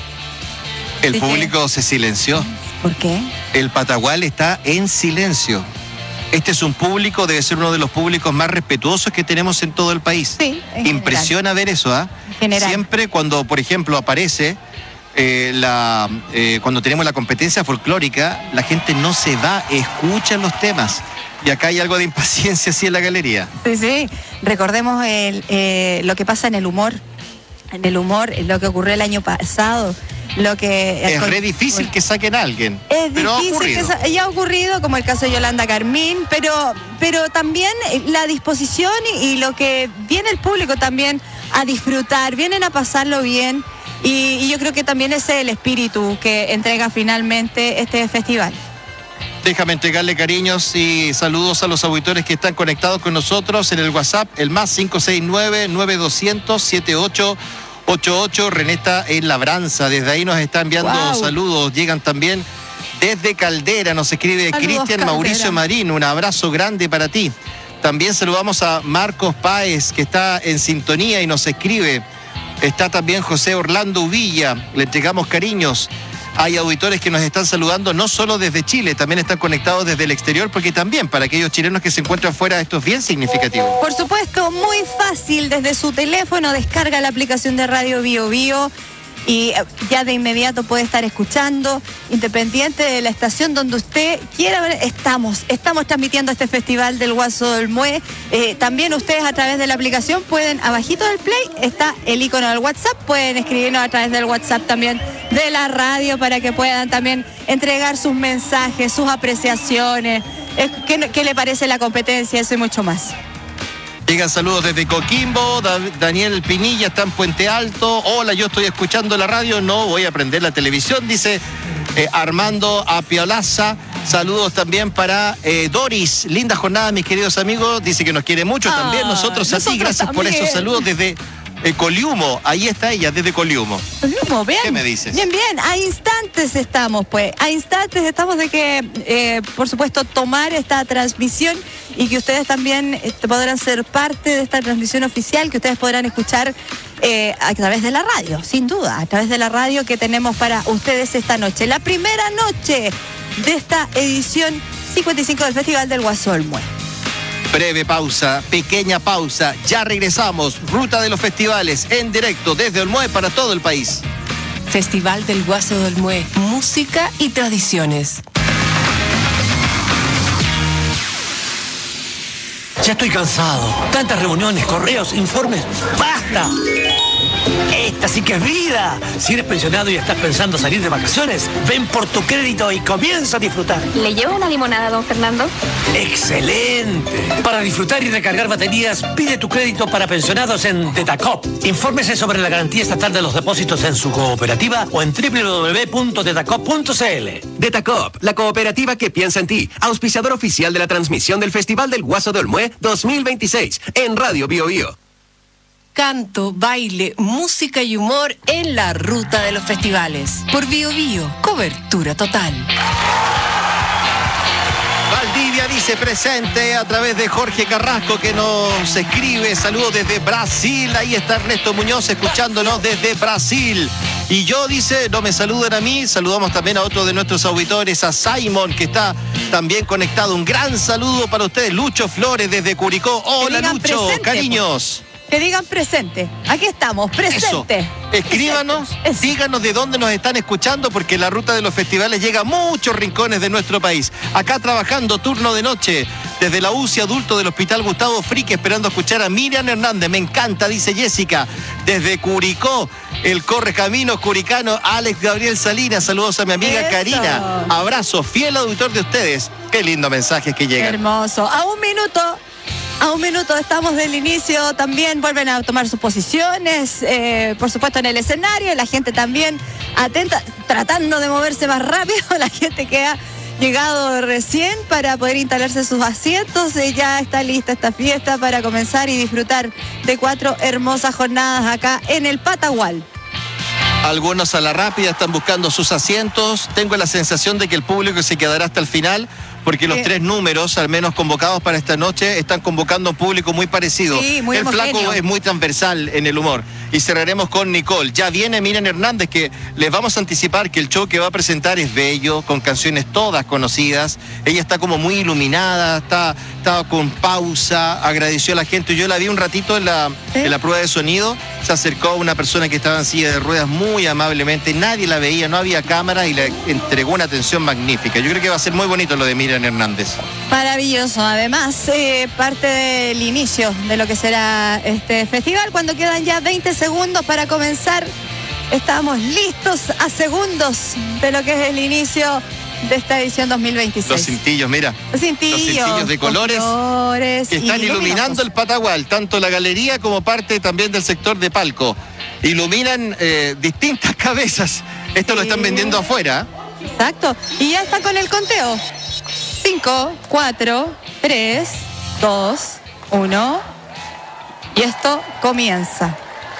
El público se silenció. ¿Por qué? El Patagual está en silencio. Este es un público, debe ser uno de los públicos más respetuosos que tenemos en todo el país. Sí, en Impresiona general. ver eso, ¿ah? ¿eh? Siempre cuando, por ejemplo, aparece eh, la eh, cuando tenemos la competencia folclórica, la gente no se va, escucha los temas. Y acá hay algo de impaciencia así en la galería. Sí, sí. Recordemos el, eh, lo que pasa en el humor. En el humor, lo que ocurrió el año pasado. Lo que es re difícil que saquen a alguien. Es pero difícil ha ocurrido. que ya ha ocurrido, como el caso de Yolanda Carmín, pero, pero también la disposición y, y lo que viene el público también a disfrutar, vienen a pasarlo bien, y, y yo creo que también ese es el espíritu que entrega finalmente este festival. Déjame entregarle cariños y saludos a los auditores que están conectados con nosotros en el WhatsApp, el más cinco seis nueve, nueve dos cero cero, siete ocho ocho ocho. René está en Labranza, desde ahí nos está enviando wow. saludos. Llegan también desde Caldera, nos escribe Cristian Mauricio Marín, un abrazo grande para ti. También saludamos a Marcos Páez, que está en sintonía y nos escribe. Está también José Orlando Villa, le entregamos cariños. Hay auditores que nos están saludando no solo desde Chile, también están conectados desde el exterior, porque también para aquellos chilenos que se encuentran fuera esto es bien significativo. Por supuesto, muy fácil, desde su teléfono descarga la aplicación de Radio Bio Bio y ya de inmediato puede estar escuchando, independiente de la estación donde usted quiera ver. Estamos, estamos transmitiendo este Festival del Guaso del Olmué. Eh, también ustedes a través de la aplicación pueden, abajito del play está el icono del WhatsApp, pueden escribirnos a través del WhatsApp también de la radio para que puedan también entregar sus mensajes, sus apreciaciones, eh, qué, qué le parece la competencia, eso y mucho más. Llegan saludos desde Coquimbo. Da- Daniel Pinilla está en Puente Alto. Hola, yo estoy escuchando la radio, no voy a prender la televisión, dice eh, Armando Apiolaza. Saludos también para eh, Doris. Linda jornada, mis queridos amigos. Dice que nos quiere mucho Ah, también. Nosotros, nosotros a ti, gracias por también. esos saludos desde eh, Coliumo. Ahí está ella, desde Coliumo. Coliumo, bien. ¿Qué me dices? Bien, bien. A instantes estamos, pues. A instantes estamos de que, eh, por supuesto, tomar esta transmisión y que ustedes también eh, podrán ser parte de esta transmisión oficial, que ustedes podrán escuchar eh, a través de la radio, sin duda, a través de la radio que tenemos para ustedes esta noche. La primera noche de esta edición cincuenta y cinco del Festival del Guaso del Mue. Breve pausa, pequeña pausa. Ya regresamos. Ruta de los festivales en directo desde Olmué para todo el país. Festival del Guaso del Mue, música y tradiciones. Ya estoy cansado. Tantas reuniones, correos, informes. ¡Basta! Esta sí que es vida. Si eres pensionado y estás pensando salir de vacaciones, ven por tu crédito y comienza a disfrutar. ¿Le llevo una limonada, don Fernando? ¡Excelente! Para disfrutar y recargar baterías, pide tu crédito para pensionados en Tetacop. Infórmese sobre la garantía estatal de los depósitos en su cooperativa o en doble u doble u doble u punto tetacop punto c l. Tetacop, la cooperativa que piensa en ti, auspiciador oficial de la transmisión del Festival del Guaso de Olmué dos mil veintiséis en Radio Bio Bio. Canto, baile, música y humor en la ruta de los festivales. Por Bio Bio, cobertura total. Valdivia dice presente a través de Jorge Carrasco que nos escribe. Saludos desde Brasil. Ahí está Ernesto Muñoz escuchándonos desde Brasil. Y yo, dice, no me saluden a mí. Saludamos también a otro de nuestros auditores, a Simon, que está también conectado. Un gran saludo para ustedes. Lucho Flores desde Curicó. Hola, digan Lucho. presente, Cariños. Que digan presente. Aquí estamos, presente. Eso. Escríbanos, díganos de dónde nos están escuchando, porque la ruta de los festivales llega a muchos rincones de nuestro país. Acá trabajando turno de noche, desde la U C I adulto del Hospital Gustavo Frique, esperando escuchar a Miriam Hernández. Me encanta, dice Jessica. Desde Curicó, el Correcaminos curicano, Alex Gabriel Salinas. Saludos a mi amiga Eso. Karina. Abrazo, fiel auditor de ustedes. Qué lindo mensaje que llegan. Hermoso. A un minuto. A un minuto estamos del inicio, también vuelven a tomar sus posiciones, eh, por supuesto en el escenario, la gente también atenta, tratando de moverse más rápido, la gente que ha llegado recién para poder instalarse sus asientos, eh, ya está lista esta fiesta para comenzar y disfrutar de cuatro hermosas jornadas acá en el Patagual. Algunos a la rápida están buscando sus asientos. Tengo la sensación de que el público se quedará hasta el final, porque los Sí. tres números, al menos convocados para esta noche, están convocando a un público muy parecido. Sí, muy el flaco homogéneo. es muy transversal en el humor. Y cerraremos con Nicole. Ya viene Miriam Hernández, que les vamos a anticipar que el show que va a presentar es bello, con canciones todas conocidas. Ella está como muy iluminada, está, está con pausa, agradeció a la gente. Yo la vi un ratito en la, en la prueba de sonido. Se acercó a una persona que estaba en silla de ruedas muy amablemente. Nadie la veía, no había cámara y le entregó una atención magnífica. Yo creo que va a ser muy bonito lo de Miriam Hernández. Maravilloso, además, eh, parte del inicio de lo que será este festival, cuando quedan ya veinte segundos para comenzar. Estamos listos a segundos de lo que es el inicio de esta edición dos mil veintiséis. Los cintillos, mira. Los cintillos, Los cintillos de con colores flores que están y iluminando el Patagual, tanto la galería como parte también del sector de palco. Iluminan eh, distintas cabezas. Esto lo están vendiendo afuera. Exacto. Y ya está con el conteo. cinco, cuatro, tres, dos, uno. Y esto comienza.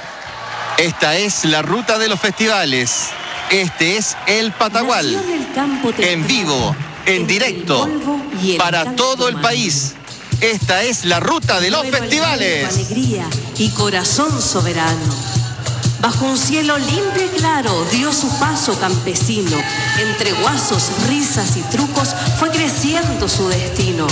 Esta es la ruta de los festivales. Este es el Patagual. En vivo, en directo, para todo el país. Esta es la ruta de los festivales. Alegría y corazón soberano. Bajo un cielo limpio y claro dio su paso campesino. Entre guasos, risas y trucos fue creciendo su destino.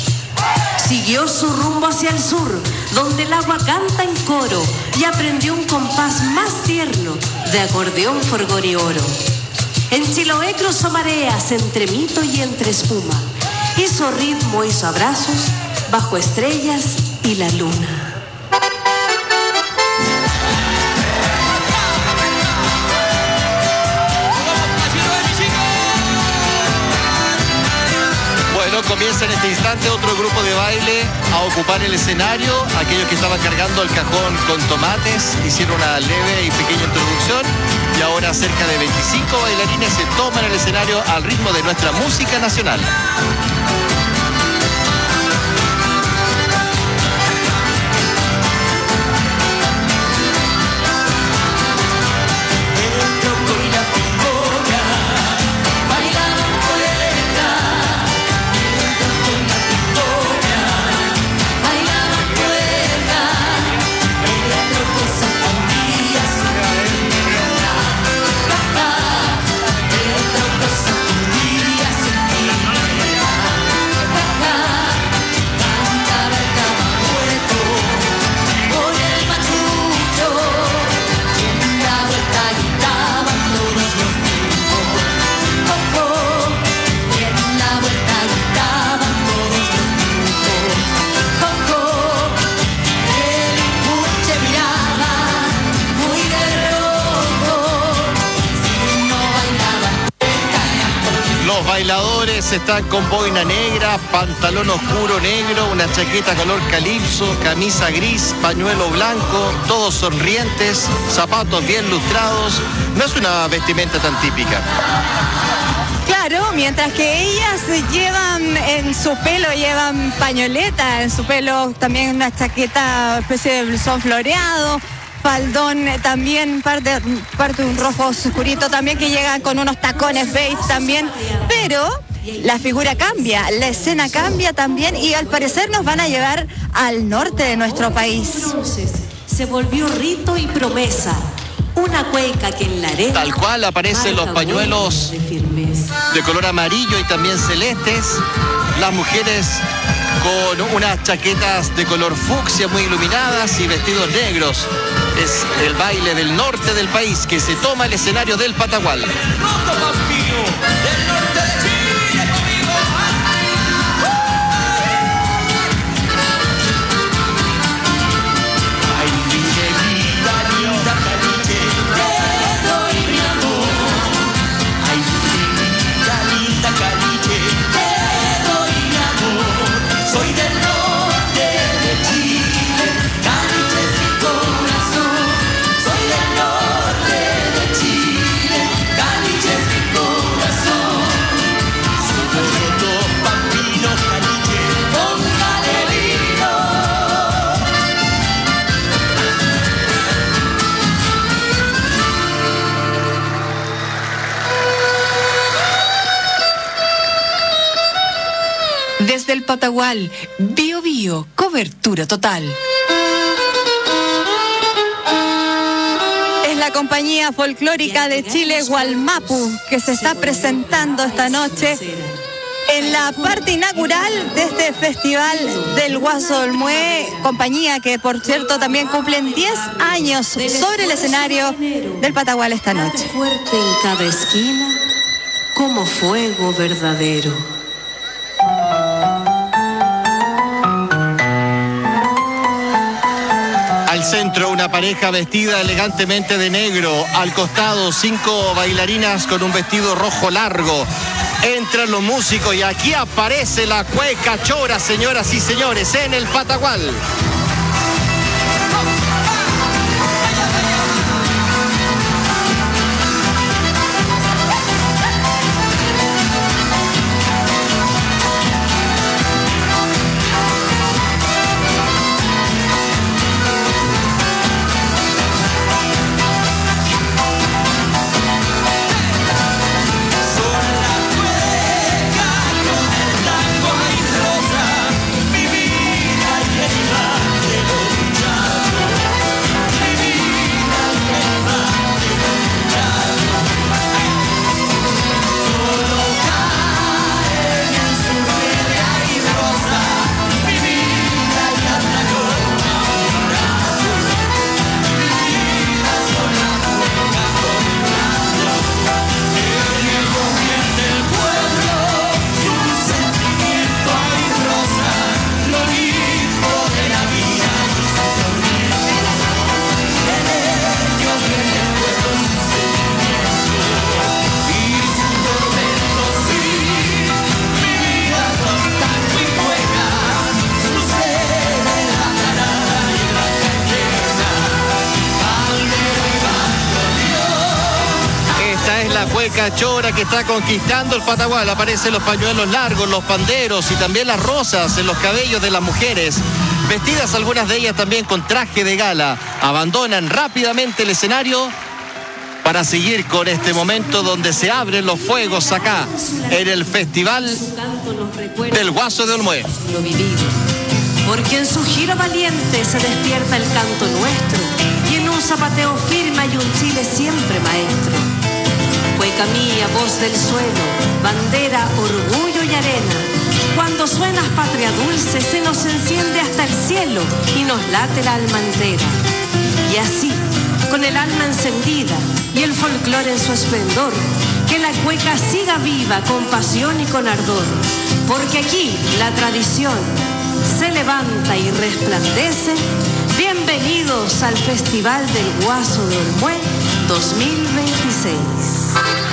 Siguió su rumbo hacia el sur, donde el agua canta en coro, y aprendió un compás más tierno de acordeón, folgor y oro. En Chiloé cruzó mareas entre mito y entre espuma. Hizo ritmo, hizo abrazos bajo estrellas y la luna. comienza en este instante otro grupo de baile a ocupar el escenario. Aquellos que estaban cargando el cajón con tomates hicieron una leve y pequeña introducción. Y ahora cerca de veinticinco bailarines se toman el escenario al ritmo de nuestra música nacional. Bailadores están con boina negra, pantalón oscuro negro, una chaqueta color calipso, camisa gris, pañuelo blanco, todos sonrientes, zapatos bien lustrados. No es una vestimenta tan típica. Claro, mientras que ellas llevan en su pelo, llevan pañoleta, en su pelo también una chaqueta, especie de blusón floreado, faldón también, parte, parte de un rojo oscurito también, que llegan con unos tacones beige también, pero la figura cambia, la escena cambia también y al parecer nos van a llevar al norte de nuestro país. Se volvió rito y promesa, una cueca que en la arena... Tal cual aparecen los pañuelos de color amarillo y también celestes, las mujeres con unas chaquetas de color fucsia muy iluminadas y vestidos negros. Es el baile del norte del país que se toma el escenario del Patagual. Desde el Patagual, Bio Bio, cobertura total. Es la compañía folclórica de Chile, Gualmapu, que se está presentando esta noche en la parte inaugural de este festival del Guaso del Mué, compañía que por cierto también cumplen diez años sobre el escenario del Patagual esta noche. Fuerte en cada esquina, como fuego verdadero. Al centro, una pareja vestida elegantemente de negro. Al costado, cinco bailarinas con un vestido rojo largo. Entran los músicos y aquí aparece la cueca chora, señoras y señores, en el Patagual. Mi vida y cueca chora que está conquistando el Patagual. Aparecen los pañuelos largos, los panderos y también las rosas en los cabellos de las mujeres. Vestidas algunas de ellas también con traje de gala. Abandonan rápidamente el escenario para seguir con este momento donde se abren los fuegos acá en el Festival del Guaso de Olmué. Porque en su giro valiente se despierta el canto nuestro y en un zapateo firme hay un Chile siempre maestro. Cueca mía, voz del suelo, bandera, orgullo y arena. Cuando suenas patria dulce se nos enciende hasta el cielo y nos late la alma entera. Y así, con el alma encendida y el folclore en su esplendor, que la cueca siga viva con pasión y con ardor. Porque aquí la tradición se levanta y resplandece. Bienvenidos al Festival del Guaso de Olmué dos mil veintiséis.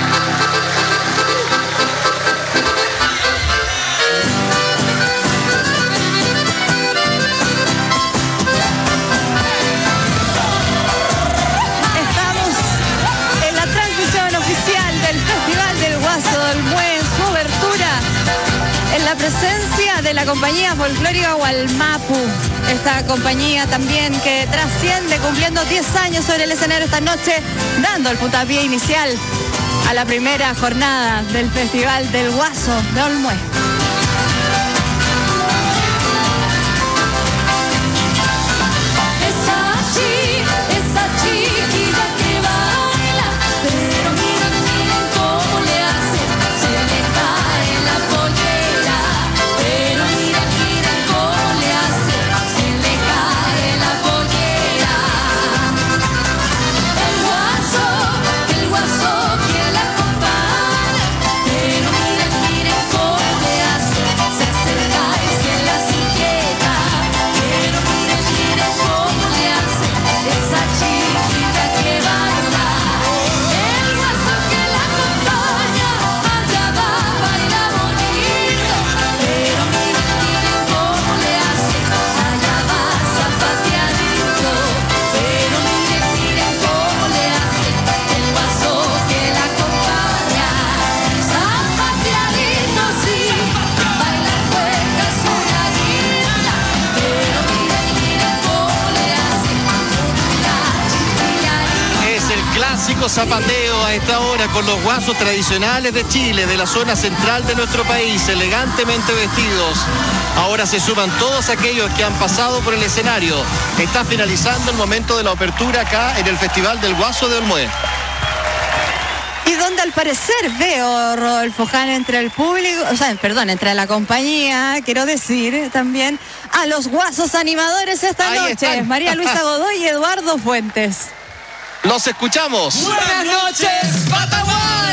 Estamos en la transmisión oficial del Festival del Guaso de Olmué, en su obertura, en la presencia de la compañía folclórica Gualmapu. Esta compañía también que trasciende, cumpliendo diez años sobre el escenario esta noche, dando el puntapié inicial a la primera jornada del Festival del Guaso de Olmué. Zapateo a esta hora con los guasos tradicionales de Chile, de la zona central de nuestro país, elegantemente vestidos. Ahora se suman todos aquellos que han pasado por el escenario. Está finalizando el momento de la apertura acá en el Festival del Guaso de Olmué. Y donde al parecer veo, Rodolfo Ján, entre el público, o sea, perdón, entre la compañía, quiero decir también, a los guasos animadores esta Ahí noche, están. María Luisa Godoy y Eduardo Fuentes. Los escuchamos. Buenas noches, Patagual.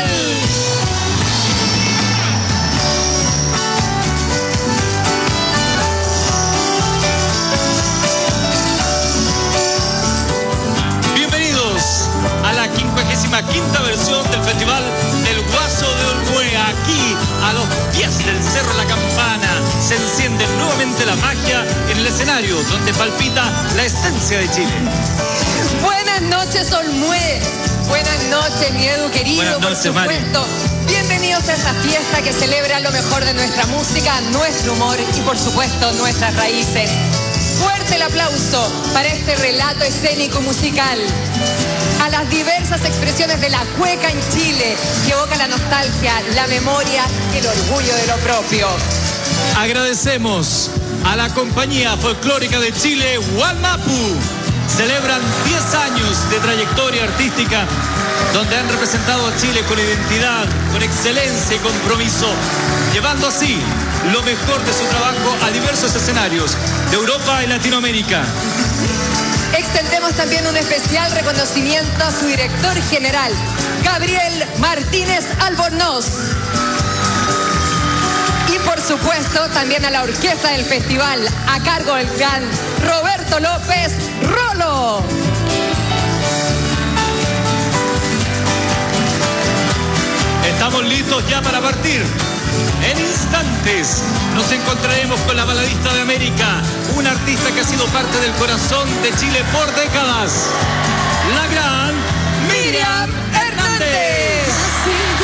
Bienvenidos a la quincuagésima quinta versión del Festival del Guaso de Olmué. Aquí, a los pies del Cerro La Campana, se enciende nuevamente la magia en el escenario donde palpita la esencia de Chile. Buenas noches, Olmué. Buenas noches, mi Edu querido. Buenas noches, por supuesto. Mari. Bienvenidos a esta fiesta que celebra lo mejor de nuestra música, nuestro humor y, por supuesto, nuestras raíces. Fuerte el aplauso para este relato escénico musical. A las diversas expresiones de la cueca en Chile, que evoca la nostalgia, la memoria y el orgullo de lo propio. Agradecemos a la compañía folclórica de Chile, Gualmapu. Celebran diez años de trayectoria artística donde han representado a Chile con identidad, con excelencia y compromiso, llevando así lo mejor de su trabajo a diversos escenarios de Europa y Latinoamérica. Extendemos también un especial reconocimiento a su director general, Gabriel Martínez Albornoz. Y por supuesto también a la orquesta del festival, a cargo del gran Roberto López Rolo. Estamos listos ya para partir. En instantes nos encontraremos con la baladista de América, una artista que ha sido parte del corazón de Chile por décadas, la gran Miriam Hernández.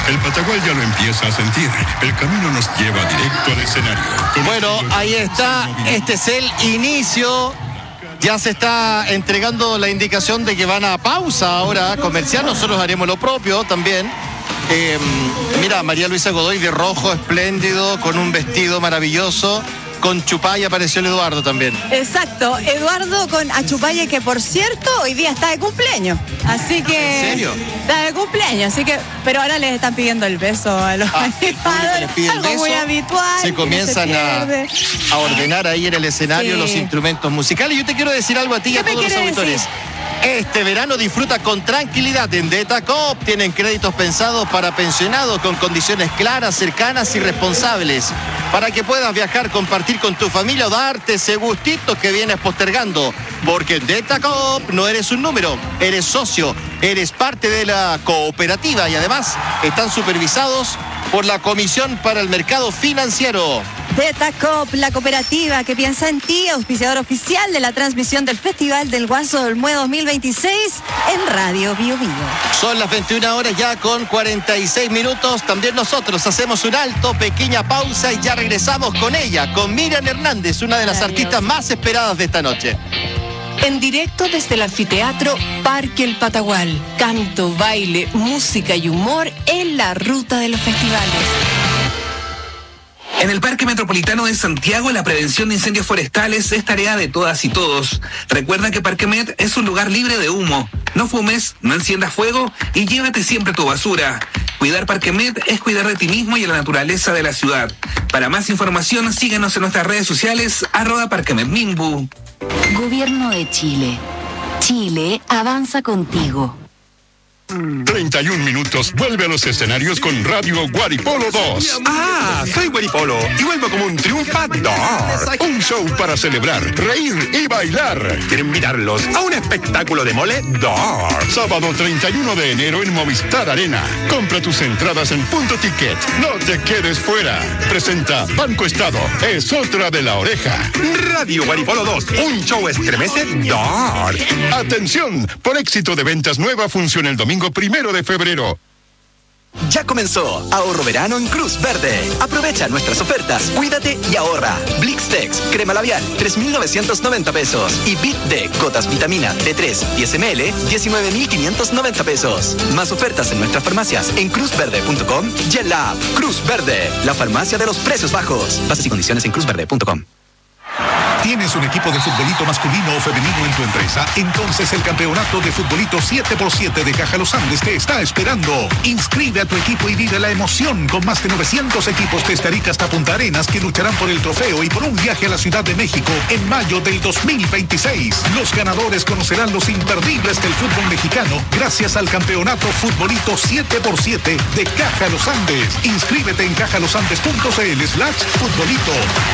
El Patagual ya lo empieza a sentir. El camino nos lleva directo al escenario. Bueno, ahí está. Este es el inicio. Ya se está entregando la indicación de que van a pausa ahora comercial. Nosotros haremos lo propio también. Eh, mira, María Luisa Godoy de rojo, espléndido, con un vestido maravilloso. Con Chupay apareció el Eduardo también. Exacto, Eduardo con Achupay, que por cierto hoy día está de cumpleaños. Así que. ¿En serio? Está de cumpleaños, así que. Pero ahora les están pidiendo el beso a los ah, animadores. Algo beso, muy habitual. Se comienzan se a, a ordenar ahí en el escenario sí. los instrumentos musicales. Yo te quiero decir algo a ti y a todos los auditores. Decir? Este verano disfruta con tranquilidad en DataCoop. Tienen créditos pensados para pensionados con condiciones claras, cercanas y responsables. Para que puedas viajar, compartir con tu familia o darte ese gustito que vienes postergando. Porque en DataCoop no eres un número, eres socio, eres parte de la cooperativa y además están supervisados por la Comisión para el Mercado Financiero. DataCoop, la cooperativa que piensa en ti, auspiciador oficial de la transmisión del Festival del Guaso del Mue dos mil veintiséis en Radio Bio Bio. Son las veintiuna horas ya con cuarenta y seis minutos. También nosotros hacemos un alto, pequeña pausa y ya regresamos con ella, con Miriam Hernández, una de las artistas más esperadas de esta noche. En directo desde el anfiteatro Parque El Patagual. Canto, baile, música y humor en la ruta de los festivales. En el Parque Metropolitano de Santiago, la prevención de incendios forestales es tarea de todas y todos. Recuerda que Parque Met es un lugar libre de humo. No fumes, no enciendas fuego y llévate siempre tu basura. Cuidar Parque Met es cuidar de ti mismo y de la naturaleza de la ciudad. Para más información, síguenos en nuestras redes sociales, arroba parquemetminbu. Gobierno de Chile. Chile avanza contigo. treinta y un minutos vuelve a los escenarios con Radio Guaripolo dos. Ah, soy Guaripolo y vuelvo como un triunfador. Un show para celebrar, reír y bailar. Quiero invitarlos a un espectáculo de mole d'or. Sábado treinta y uno de enero en Movistar Arena. Compra tus entradas en Punto Ticket. No te quedes fuera. Presenta Banco Estado. Es otra de la oreja. Radio Guaripolo dos. Un show estremecedor. Atención, por éxito de ventas nueva funciona el domingo primero de febrero. Ya comenzó Ahorro Verano en Cruz Verde. Aprovecha nuestras ofertas, cuídate y ahorra. Blixtex, crema labial, tres mil novecientos noventa pesos. Y Bit D, gotas vitamina D tres, diez mililitros, diecinueve mil quinientos noventa pesos. Más ofertas en nuestras farmacias en cruz verde punto com y en la app Cruz Verde, la farmacia de los precios bajos. Bases y condiciones en cruz verde punto com. ¿Tienes un equipo de futbolito masculino o femenino en tu empresa? Entonces el campeonato de futbolito siete por siete de Caja Los Andes te está esperando. Inscribe a tu equipo y vive la emoción con más de novecientos equipos desde Arica hasta Punta Arenas que lucharán por el trofeo y por un viaje a la Ciudad de México en mayo del dos mil veintiséis. Los ganadores conocerán los imperdibles del fútbol mexicano gracias al campeonato futbolito siete por siete de Caja Los Andes. Inscríbete en cajalosandes punto cl slash futbolito.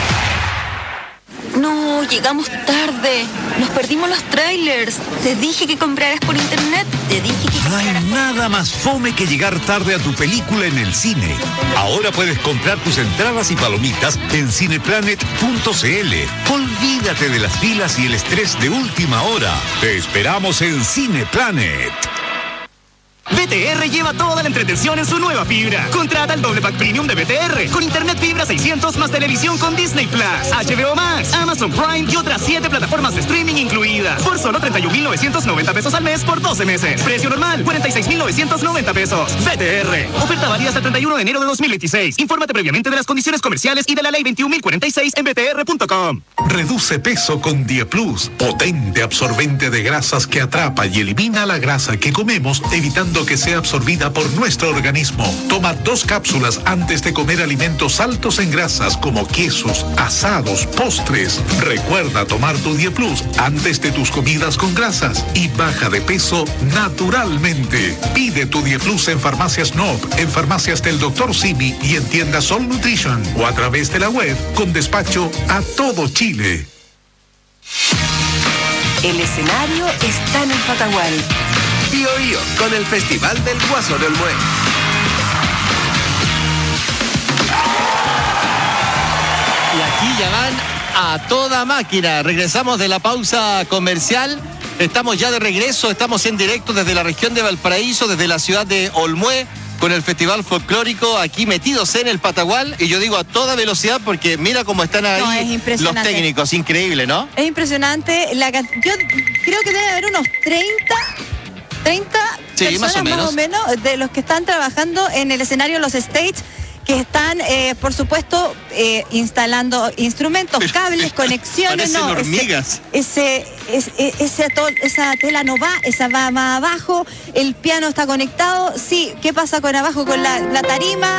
No, llegamos tarde. Nos perdimos los trailers. Te dije que compraras por internet. Te dije que... No hay nada más fome que llegar tarde a tu película en el cine. Ahora puedes comprar tus entradas y palomitas en cineplanet punto cl. Olvídate de las filas y el estrés de última hora. Te esperamos en Cineplanet. B T R lleva toda la entretención en su nueva fibra. Contrata el doble pack premium de B T R con internet fibra seiscientos más televisión con Disney Plus, H B O Max, Amazon Prime y otras siete plataformas de streaming incluidas por solo treinta y un mil novecientos noventa pesos al mes por doce meses. Precio normal cuarenta y seis mil novecientos noventa pesos. B T R. Oferta válida hasta el treinta y uno de enero de dos mil veintiséis. Infórmate previamente de las condiciones comerciales y de la ley veintiún mil cuarenta y seis en b t r punto com. Reduce peso con Dieplus, potente absorbente de grasas que atrapa y elimina la grasa que comemos, evitando que sea absorbida por nuestro organismo. Toma dos cápsulas antes de comer alimentos altos en grasas como quesos, asados, postres. Recuerda tomar tu Dieplus antes de tus comidas con grasas y baja de peso naturalmente. Pide tu Dieplus en Farmacias Nob, en Farmacias del doctor Simi y en tiendas Sol Nutrition o a través de la web con despacho a todo Chile. El escenario está en el Patagual. Bio Bio con el Festival del Guaso de Olmué. Y aquí ya van a toda máquina. Regresamos de la pausa comercial. Estamos ya de regreso, estamos en directo desde la región de Valparaíso, desde la ciudad de Olmué, con el Festival Folclórico aquí metidos en el Patagual, y yo digo a toda velocidad porque mira cómo están ahí no, los técnicos, increíble, ¿no? Es impresionante, la, yo creo que debe haber unos treinta, treinta sí, personas más o, menos. más o menos de los que están trabajando en el escenario, los stage, que están, eh, por supuesto, eh, instalando instrumentos, pero, cables, conexiones. Parecen no, hormigas. Ese, ese, ese, ese to, esa tela no va, esa va más abajo, el piano está conectado. Sí, ¿qué pasa con abajo con la, la tarima?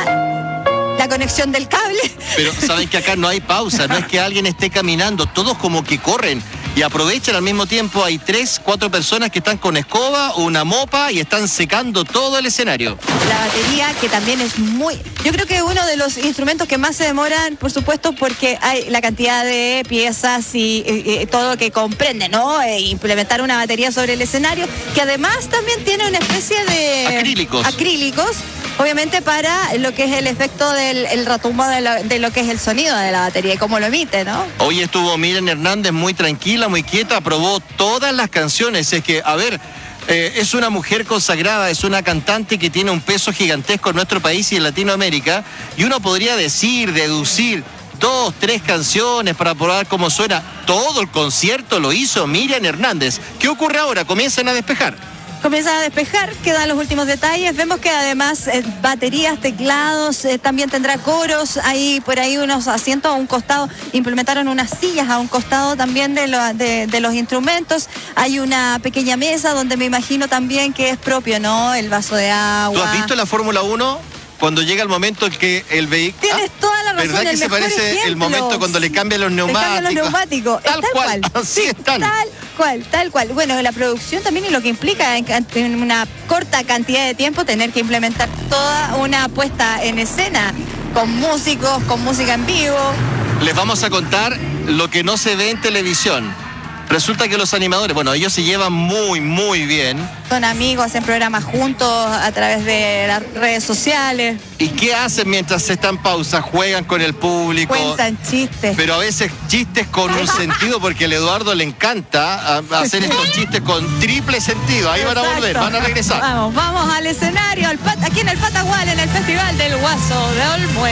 La conexión del cable. Pero saben que acá no hay pausa, no es que alguien esté caminando, todos como que corren y aprovechan al mismo tiempo. Hay tres, cuatro personas que están con escoba o una mopa y están secando todo el escenario. La batería, que también es muy... Yo creo que uno de los instrumentos que más se demoran, por supuesto, porque hay la cantidad de piezas y, y, y todo lo que comprende, ¿no? E implementar una batería sobre el escenario, que además también tiene una especie de... Acrílicos. Acrílicos. Obviamente para lo que es el efecto del el retumbo de lo, de lo que es el sonido de la batería y cómo lo emite, ¿no? Hoy estuvo Miriam Hernández muy tranquila, muy quieta, aprobó todas las canciones. Es que, a ver, eh, es una mujer consagrada, es una cantante que tiene un peso gigantesco en nuestro país y en Latinoamérica, y uno podría decir, deducir, dos, tres canciones para probar cómo suena. Todo el concierto lo hizo Miriam Hernández. ¿Qué ocurre ahora? Comienzan a despejar. Comienzan a despejar, quedan los últimos detalles. Vemos que además eh, baterías, teclados, eh, también tendrá coros. Hay por ahí unos asientos a un costado. Implementaron unas sillas a un costado también de, lo, de, de los instrumentos. Hay una pequeña mesa donde me imagino también que es propio, ¿no? El vaso de agua. ¿Tú has visto la Fórmula uno? Cuando llega el momento en que el vehículo... Tienes ah, toda la razón. ¿Verdad que se parece ejemplo? El momento cuando le cambian los neumáticos? Le cambian los neumáticos. Tal, tal cual, cual. Así sí, están. Tal cual, tal cual. Bueno, la producción también y lo que implica en una corta cantidad de tiempo tener que implementar toda una puesta en escena con músicos, con música en vivo. Les vamos a contar lo que no se ve en televisión. Resulta que los animadores, bueno, ellos se llevan muy, muy bien. Son amigos, hacen programas juntos a través de las redes sociales. ¿Y qué hacen mientras se están en pausa? Juegan con el público. Cuentan chistes. Pero a veces chistes con un sentido, porque a Eduardo le encanta hacer estos chistes con triple sentido. Ahí van a volver, van a regresar. Vamos, vamos al escenario, al pat, aquí en el Patagual, en el Festival del Guaso de Olmué.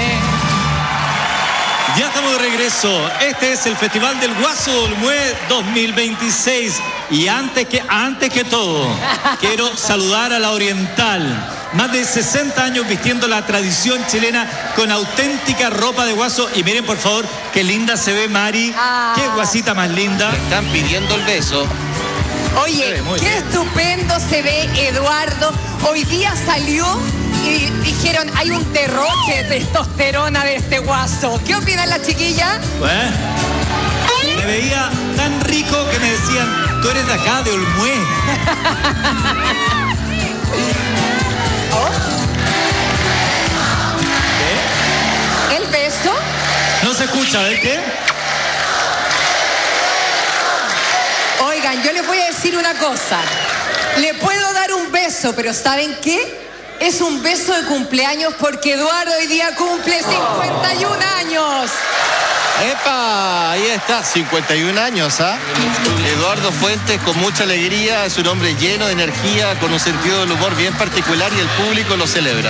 Ya estamos de regreso. Este es el Festival del Guaso de Olmué dos mil veintiséis. Y antes que, antes que todo, quiero saludar a la Oriental. Más de sesenta años vistiendo la tradición chilena con auténtica ropa de guaso. Y miren, por favor, qué linda se ve Mari. Ah. Qué guasita más linda. Le están pidiendo el beso. Oye, qué bien. Estupendo se ve Eduardo. Hoy día salió y dijeron, hay un derroche de testosterona de este guaso. ¿Qué opinan las chiquillas? Bueno, me veía tan rico que me decían, tú eres de acá, de Olmué. ¿Oh? ¿Qué? ¿El beso? No se escucha, ¿ves qué? Oigan, yo les voy a decir una cosa. Le puedo dar un beso, pero ¿saben qué? Es un beso de cumpleaños porque Eduardo hoy día cumple cincuenta y un años. ¡Epa! Ahí está, cincuenta y un años, ¿ah? ¿eh? Eduardo Fuentes, con mucha alegría, es un hombre lleno de energía, con un sentido del humor bien particular, y el público lo celebra.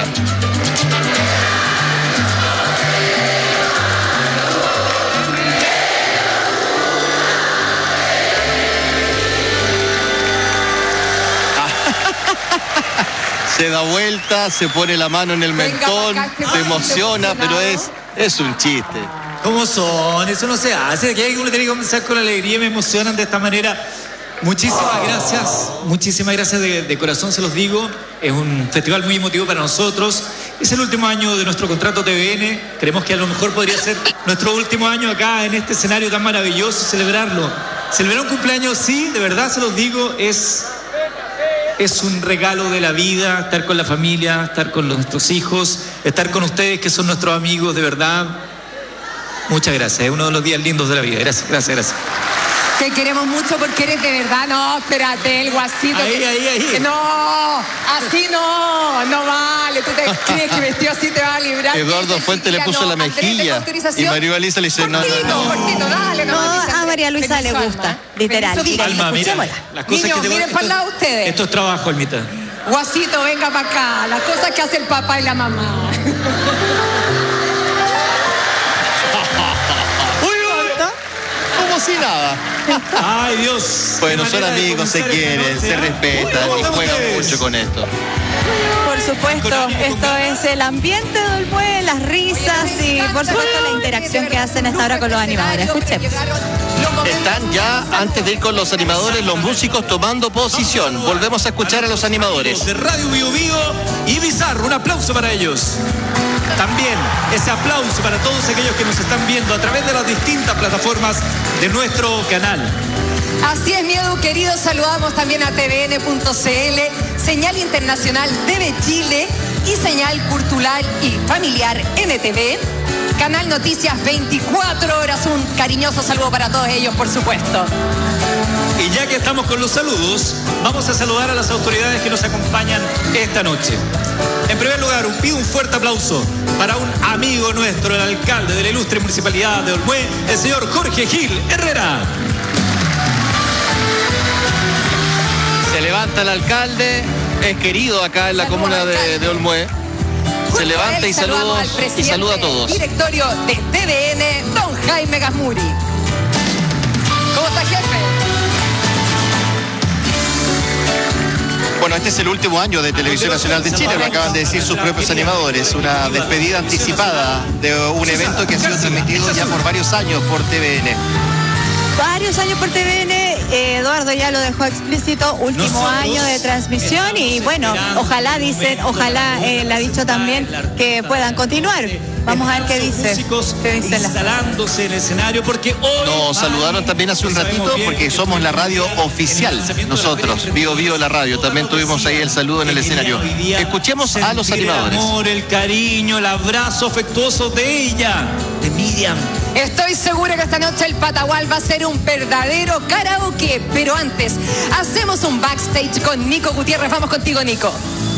Se da vuelta, se pone la mano en el mentón, se emociona, pero es, es un chiste. ¿Cómo son? Eso no se hace. Que uno tiene que comenzar con alegría y me emocionan de esta manera. Muchísimas gracias, muchísimas gracias de, de corazón, se los digo. Es un festival muy emotivo para nosotros. Es el último año de nuestro contrato T V N. Creemos que a lo mejor podría ser nuestro último año acá en este escenario tan maravilloso, celebrarlo. Celebrar un cumpleaños, sí, de verdad se los digo, es... Es un regalo de la vida, estar con la familia, estar con nuestros hijos, estar con ustedes que son nuestros amigos, de verdad. Muchas gracias, es uno de los días lindos de la vida. Gracias, gracias, gracias. Te queremos mucho porque eres de verdad. No, espérate, el guasito. Ahí, que... ahí, ahí. No, así no, no vale. Tú te crees que vestido así te va a librar. Eduardo Fuentes le puso no, la mejilla. Y María Luisa le dice, cortito, no, no, no. Cortito, dale, no, no a María Luisa le gusta, alma. literal. Alma, mira, las cosas Niños, que te miren para el lado ustedes. Esto es trabajo, Almita. Guasito, venga para acá. Las cosas que hace el papá y la mamá. Como si nada. Ay, Dios. Bueno, son amigos, se quieren, se respetan y juegan mucho con esto. Por supuesto, esto es el ambiente de Olmué, las risas y por supuesto la interacción que hacen hasta ahora con los animadores. Escuchemos. Están ya, antes de ir con los animadores, los músicos tomando posición. Volvemos a escuchar a los animadores. De Radio Bio Bio y Bizarro, un aplauso para ellos. También ese aplauso para todos aquellos que nos están viendo a través de las distintas plataformas de nuestro canal. Así es, mi Edu querido, saludamos también a T V N punto C L, Señal Internacional T V Chile y Señal Cultural y Familiar N T V, Canal Noticias veinticuatro horas, un cariñoso saludo para todos ellos, por supuesto. Y ya que estamos con los saludos, vamos a saludar a las autoridades que nos acompañan esta noche. En primer lugar, pido un fuerte aplauso para un amigo nuestro, el alcalde de la ilustre municipalidad de Olmué, el señor Jorge Gil Herrera. Se levanta el alcalde, es querido acá en la Saludos comuna de, de Olmué. Se levanta y saludos y saluda a todos. Directorio de T V N, don Jaime Gasmuri. ¿Cómo está, jefe? Bueno, este es el último año de Televisión Nacional de Chile, lo acaban de decir sus propios animadores. Una despedida anticipada de un evento que ha sido transmitido ya por varios años por T V N. Varios años por T V N, eh, Eduardo ya lo dejó explícito, último Nosotros año de transmisión y bueno, ojalá dicen, ojalá eh, le ha dicho también que puedan continuar. Vamos a ver qué dice. Músicos ¿Qué dice instalándose en el escenario porque hoy nos saludaron también hace un ratito porque somos la radio oficial nosotros, Bio Bio la radio, también tuvimos ahí el saludo en el escenario. Escuchemos a los animadores. El amor, el cariño, el abrazo afectuoso de ella, de Miriam. Estoy segura que esta noche el Patagual va a ser un verdadero karaoke, pero antes hacemos un backstage con Nico Gutiérrez. Vamos contigo, Nico.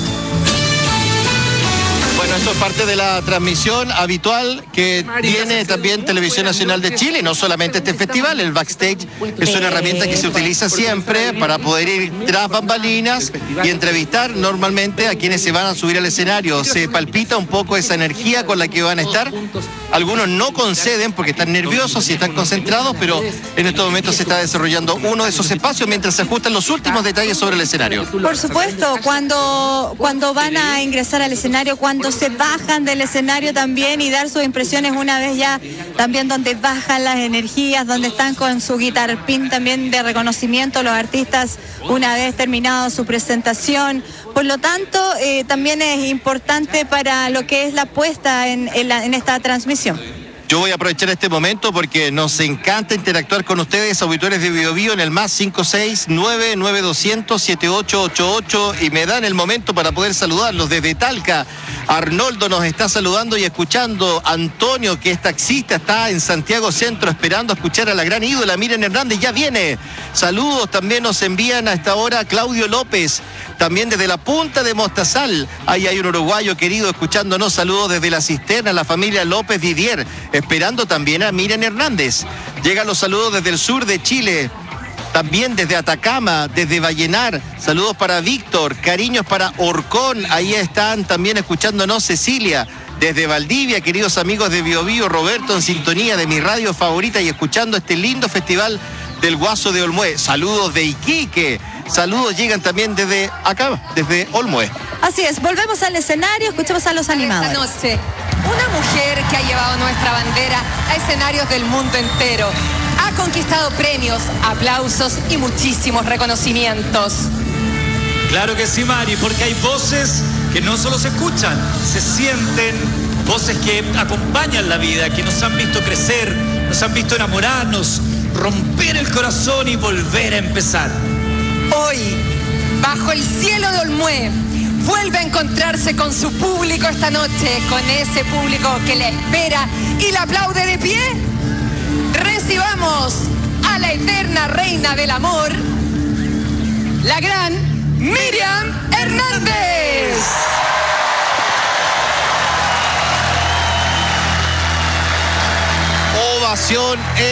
Bueno, esto es parte de la transmisión habitual que tiene también Televisión Nacional de Chile, no solamente este festival, el backstage es una herramienta que se utiliza siempre para poder ir tras bambalinas y entrevistar normalmente a quienes se van a subir al escenario. Se palpita un poco esa energía con la que van a estar. Algunos no conceden porque están nerviosos y están concentrados, pero en estos momentos se está desarrollando uno de esos espacios mientras se ajustan los últimos detalles sobre el escenario. Por supuesto, cuando, cuando van a ingresar al escenario, cuando se bajan del escenario también y dar sus impresiones una vez ya también donde bajan las energías, donde están con su guitar pin también de reconocimiento los artistas una vez terminado su presentación. Por lo tanto, eh, también es importante para lo que es la puesta en, en, la, en esta transmisión. Yo voy a aprovechar este momento porque nos encanta interactuar con ustedes, auditores de Bio Bio, en el más cinco seis nueve nueve dos cero cero siete ocho ocho ocho y me dan el momento para poder saludarlos desde Talca. Arnoldo nos está saludando y escuchando. Antonio, que es taxista, está en Santiago Centro esperando a escuchar a la gran ídola Miriam Hernández, ya viene. Saludos también nos envían a esta hora Claudio López, también desde la punta de Mostazal. Ahí hay un uruguayo querido escuchándonos. Saludos desde la cisterna, la familia López Didier, esperando también a Miriam Hernández. Llegan los saludos desde el sur de Chile, también desde Atacama, desde Vallenar. Saludos para Víctor, cariños para Orcón, ahí están también escuchándonos Cecilia. Desde Valdivia, queridos amigos de Bio Bio, Roberto en sintonía de mi radio favorita y escuchando este lindo festival del Guaso de Olmué. Saludos de Iquique, saludos llegan también desde acá, desde Olmué. Así es, volvemos al escenario, escuchemos a los animadores. Esta noche, una mujer que ha llevado nuestra bandera a escenarios del mundo entero. Ha conquistado premios, aplausos y muchísimos reconocimientos. Claro que sí, Mari, porque hay voces que no solo se escuchan, se sienten, voces que acompañan la vida, que nos han visto crecer, nos han visto enamorarnos, romper el corazón y volver a empezar. Hoy, bajo el cielo de Olmué, vuelve a encontrarse con su público esta noche, con ese público que le espera y le aplaude de pie. Recibamos a la eterna reina del amor, la gran Miriam Hernández. Ovación.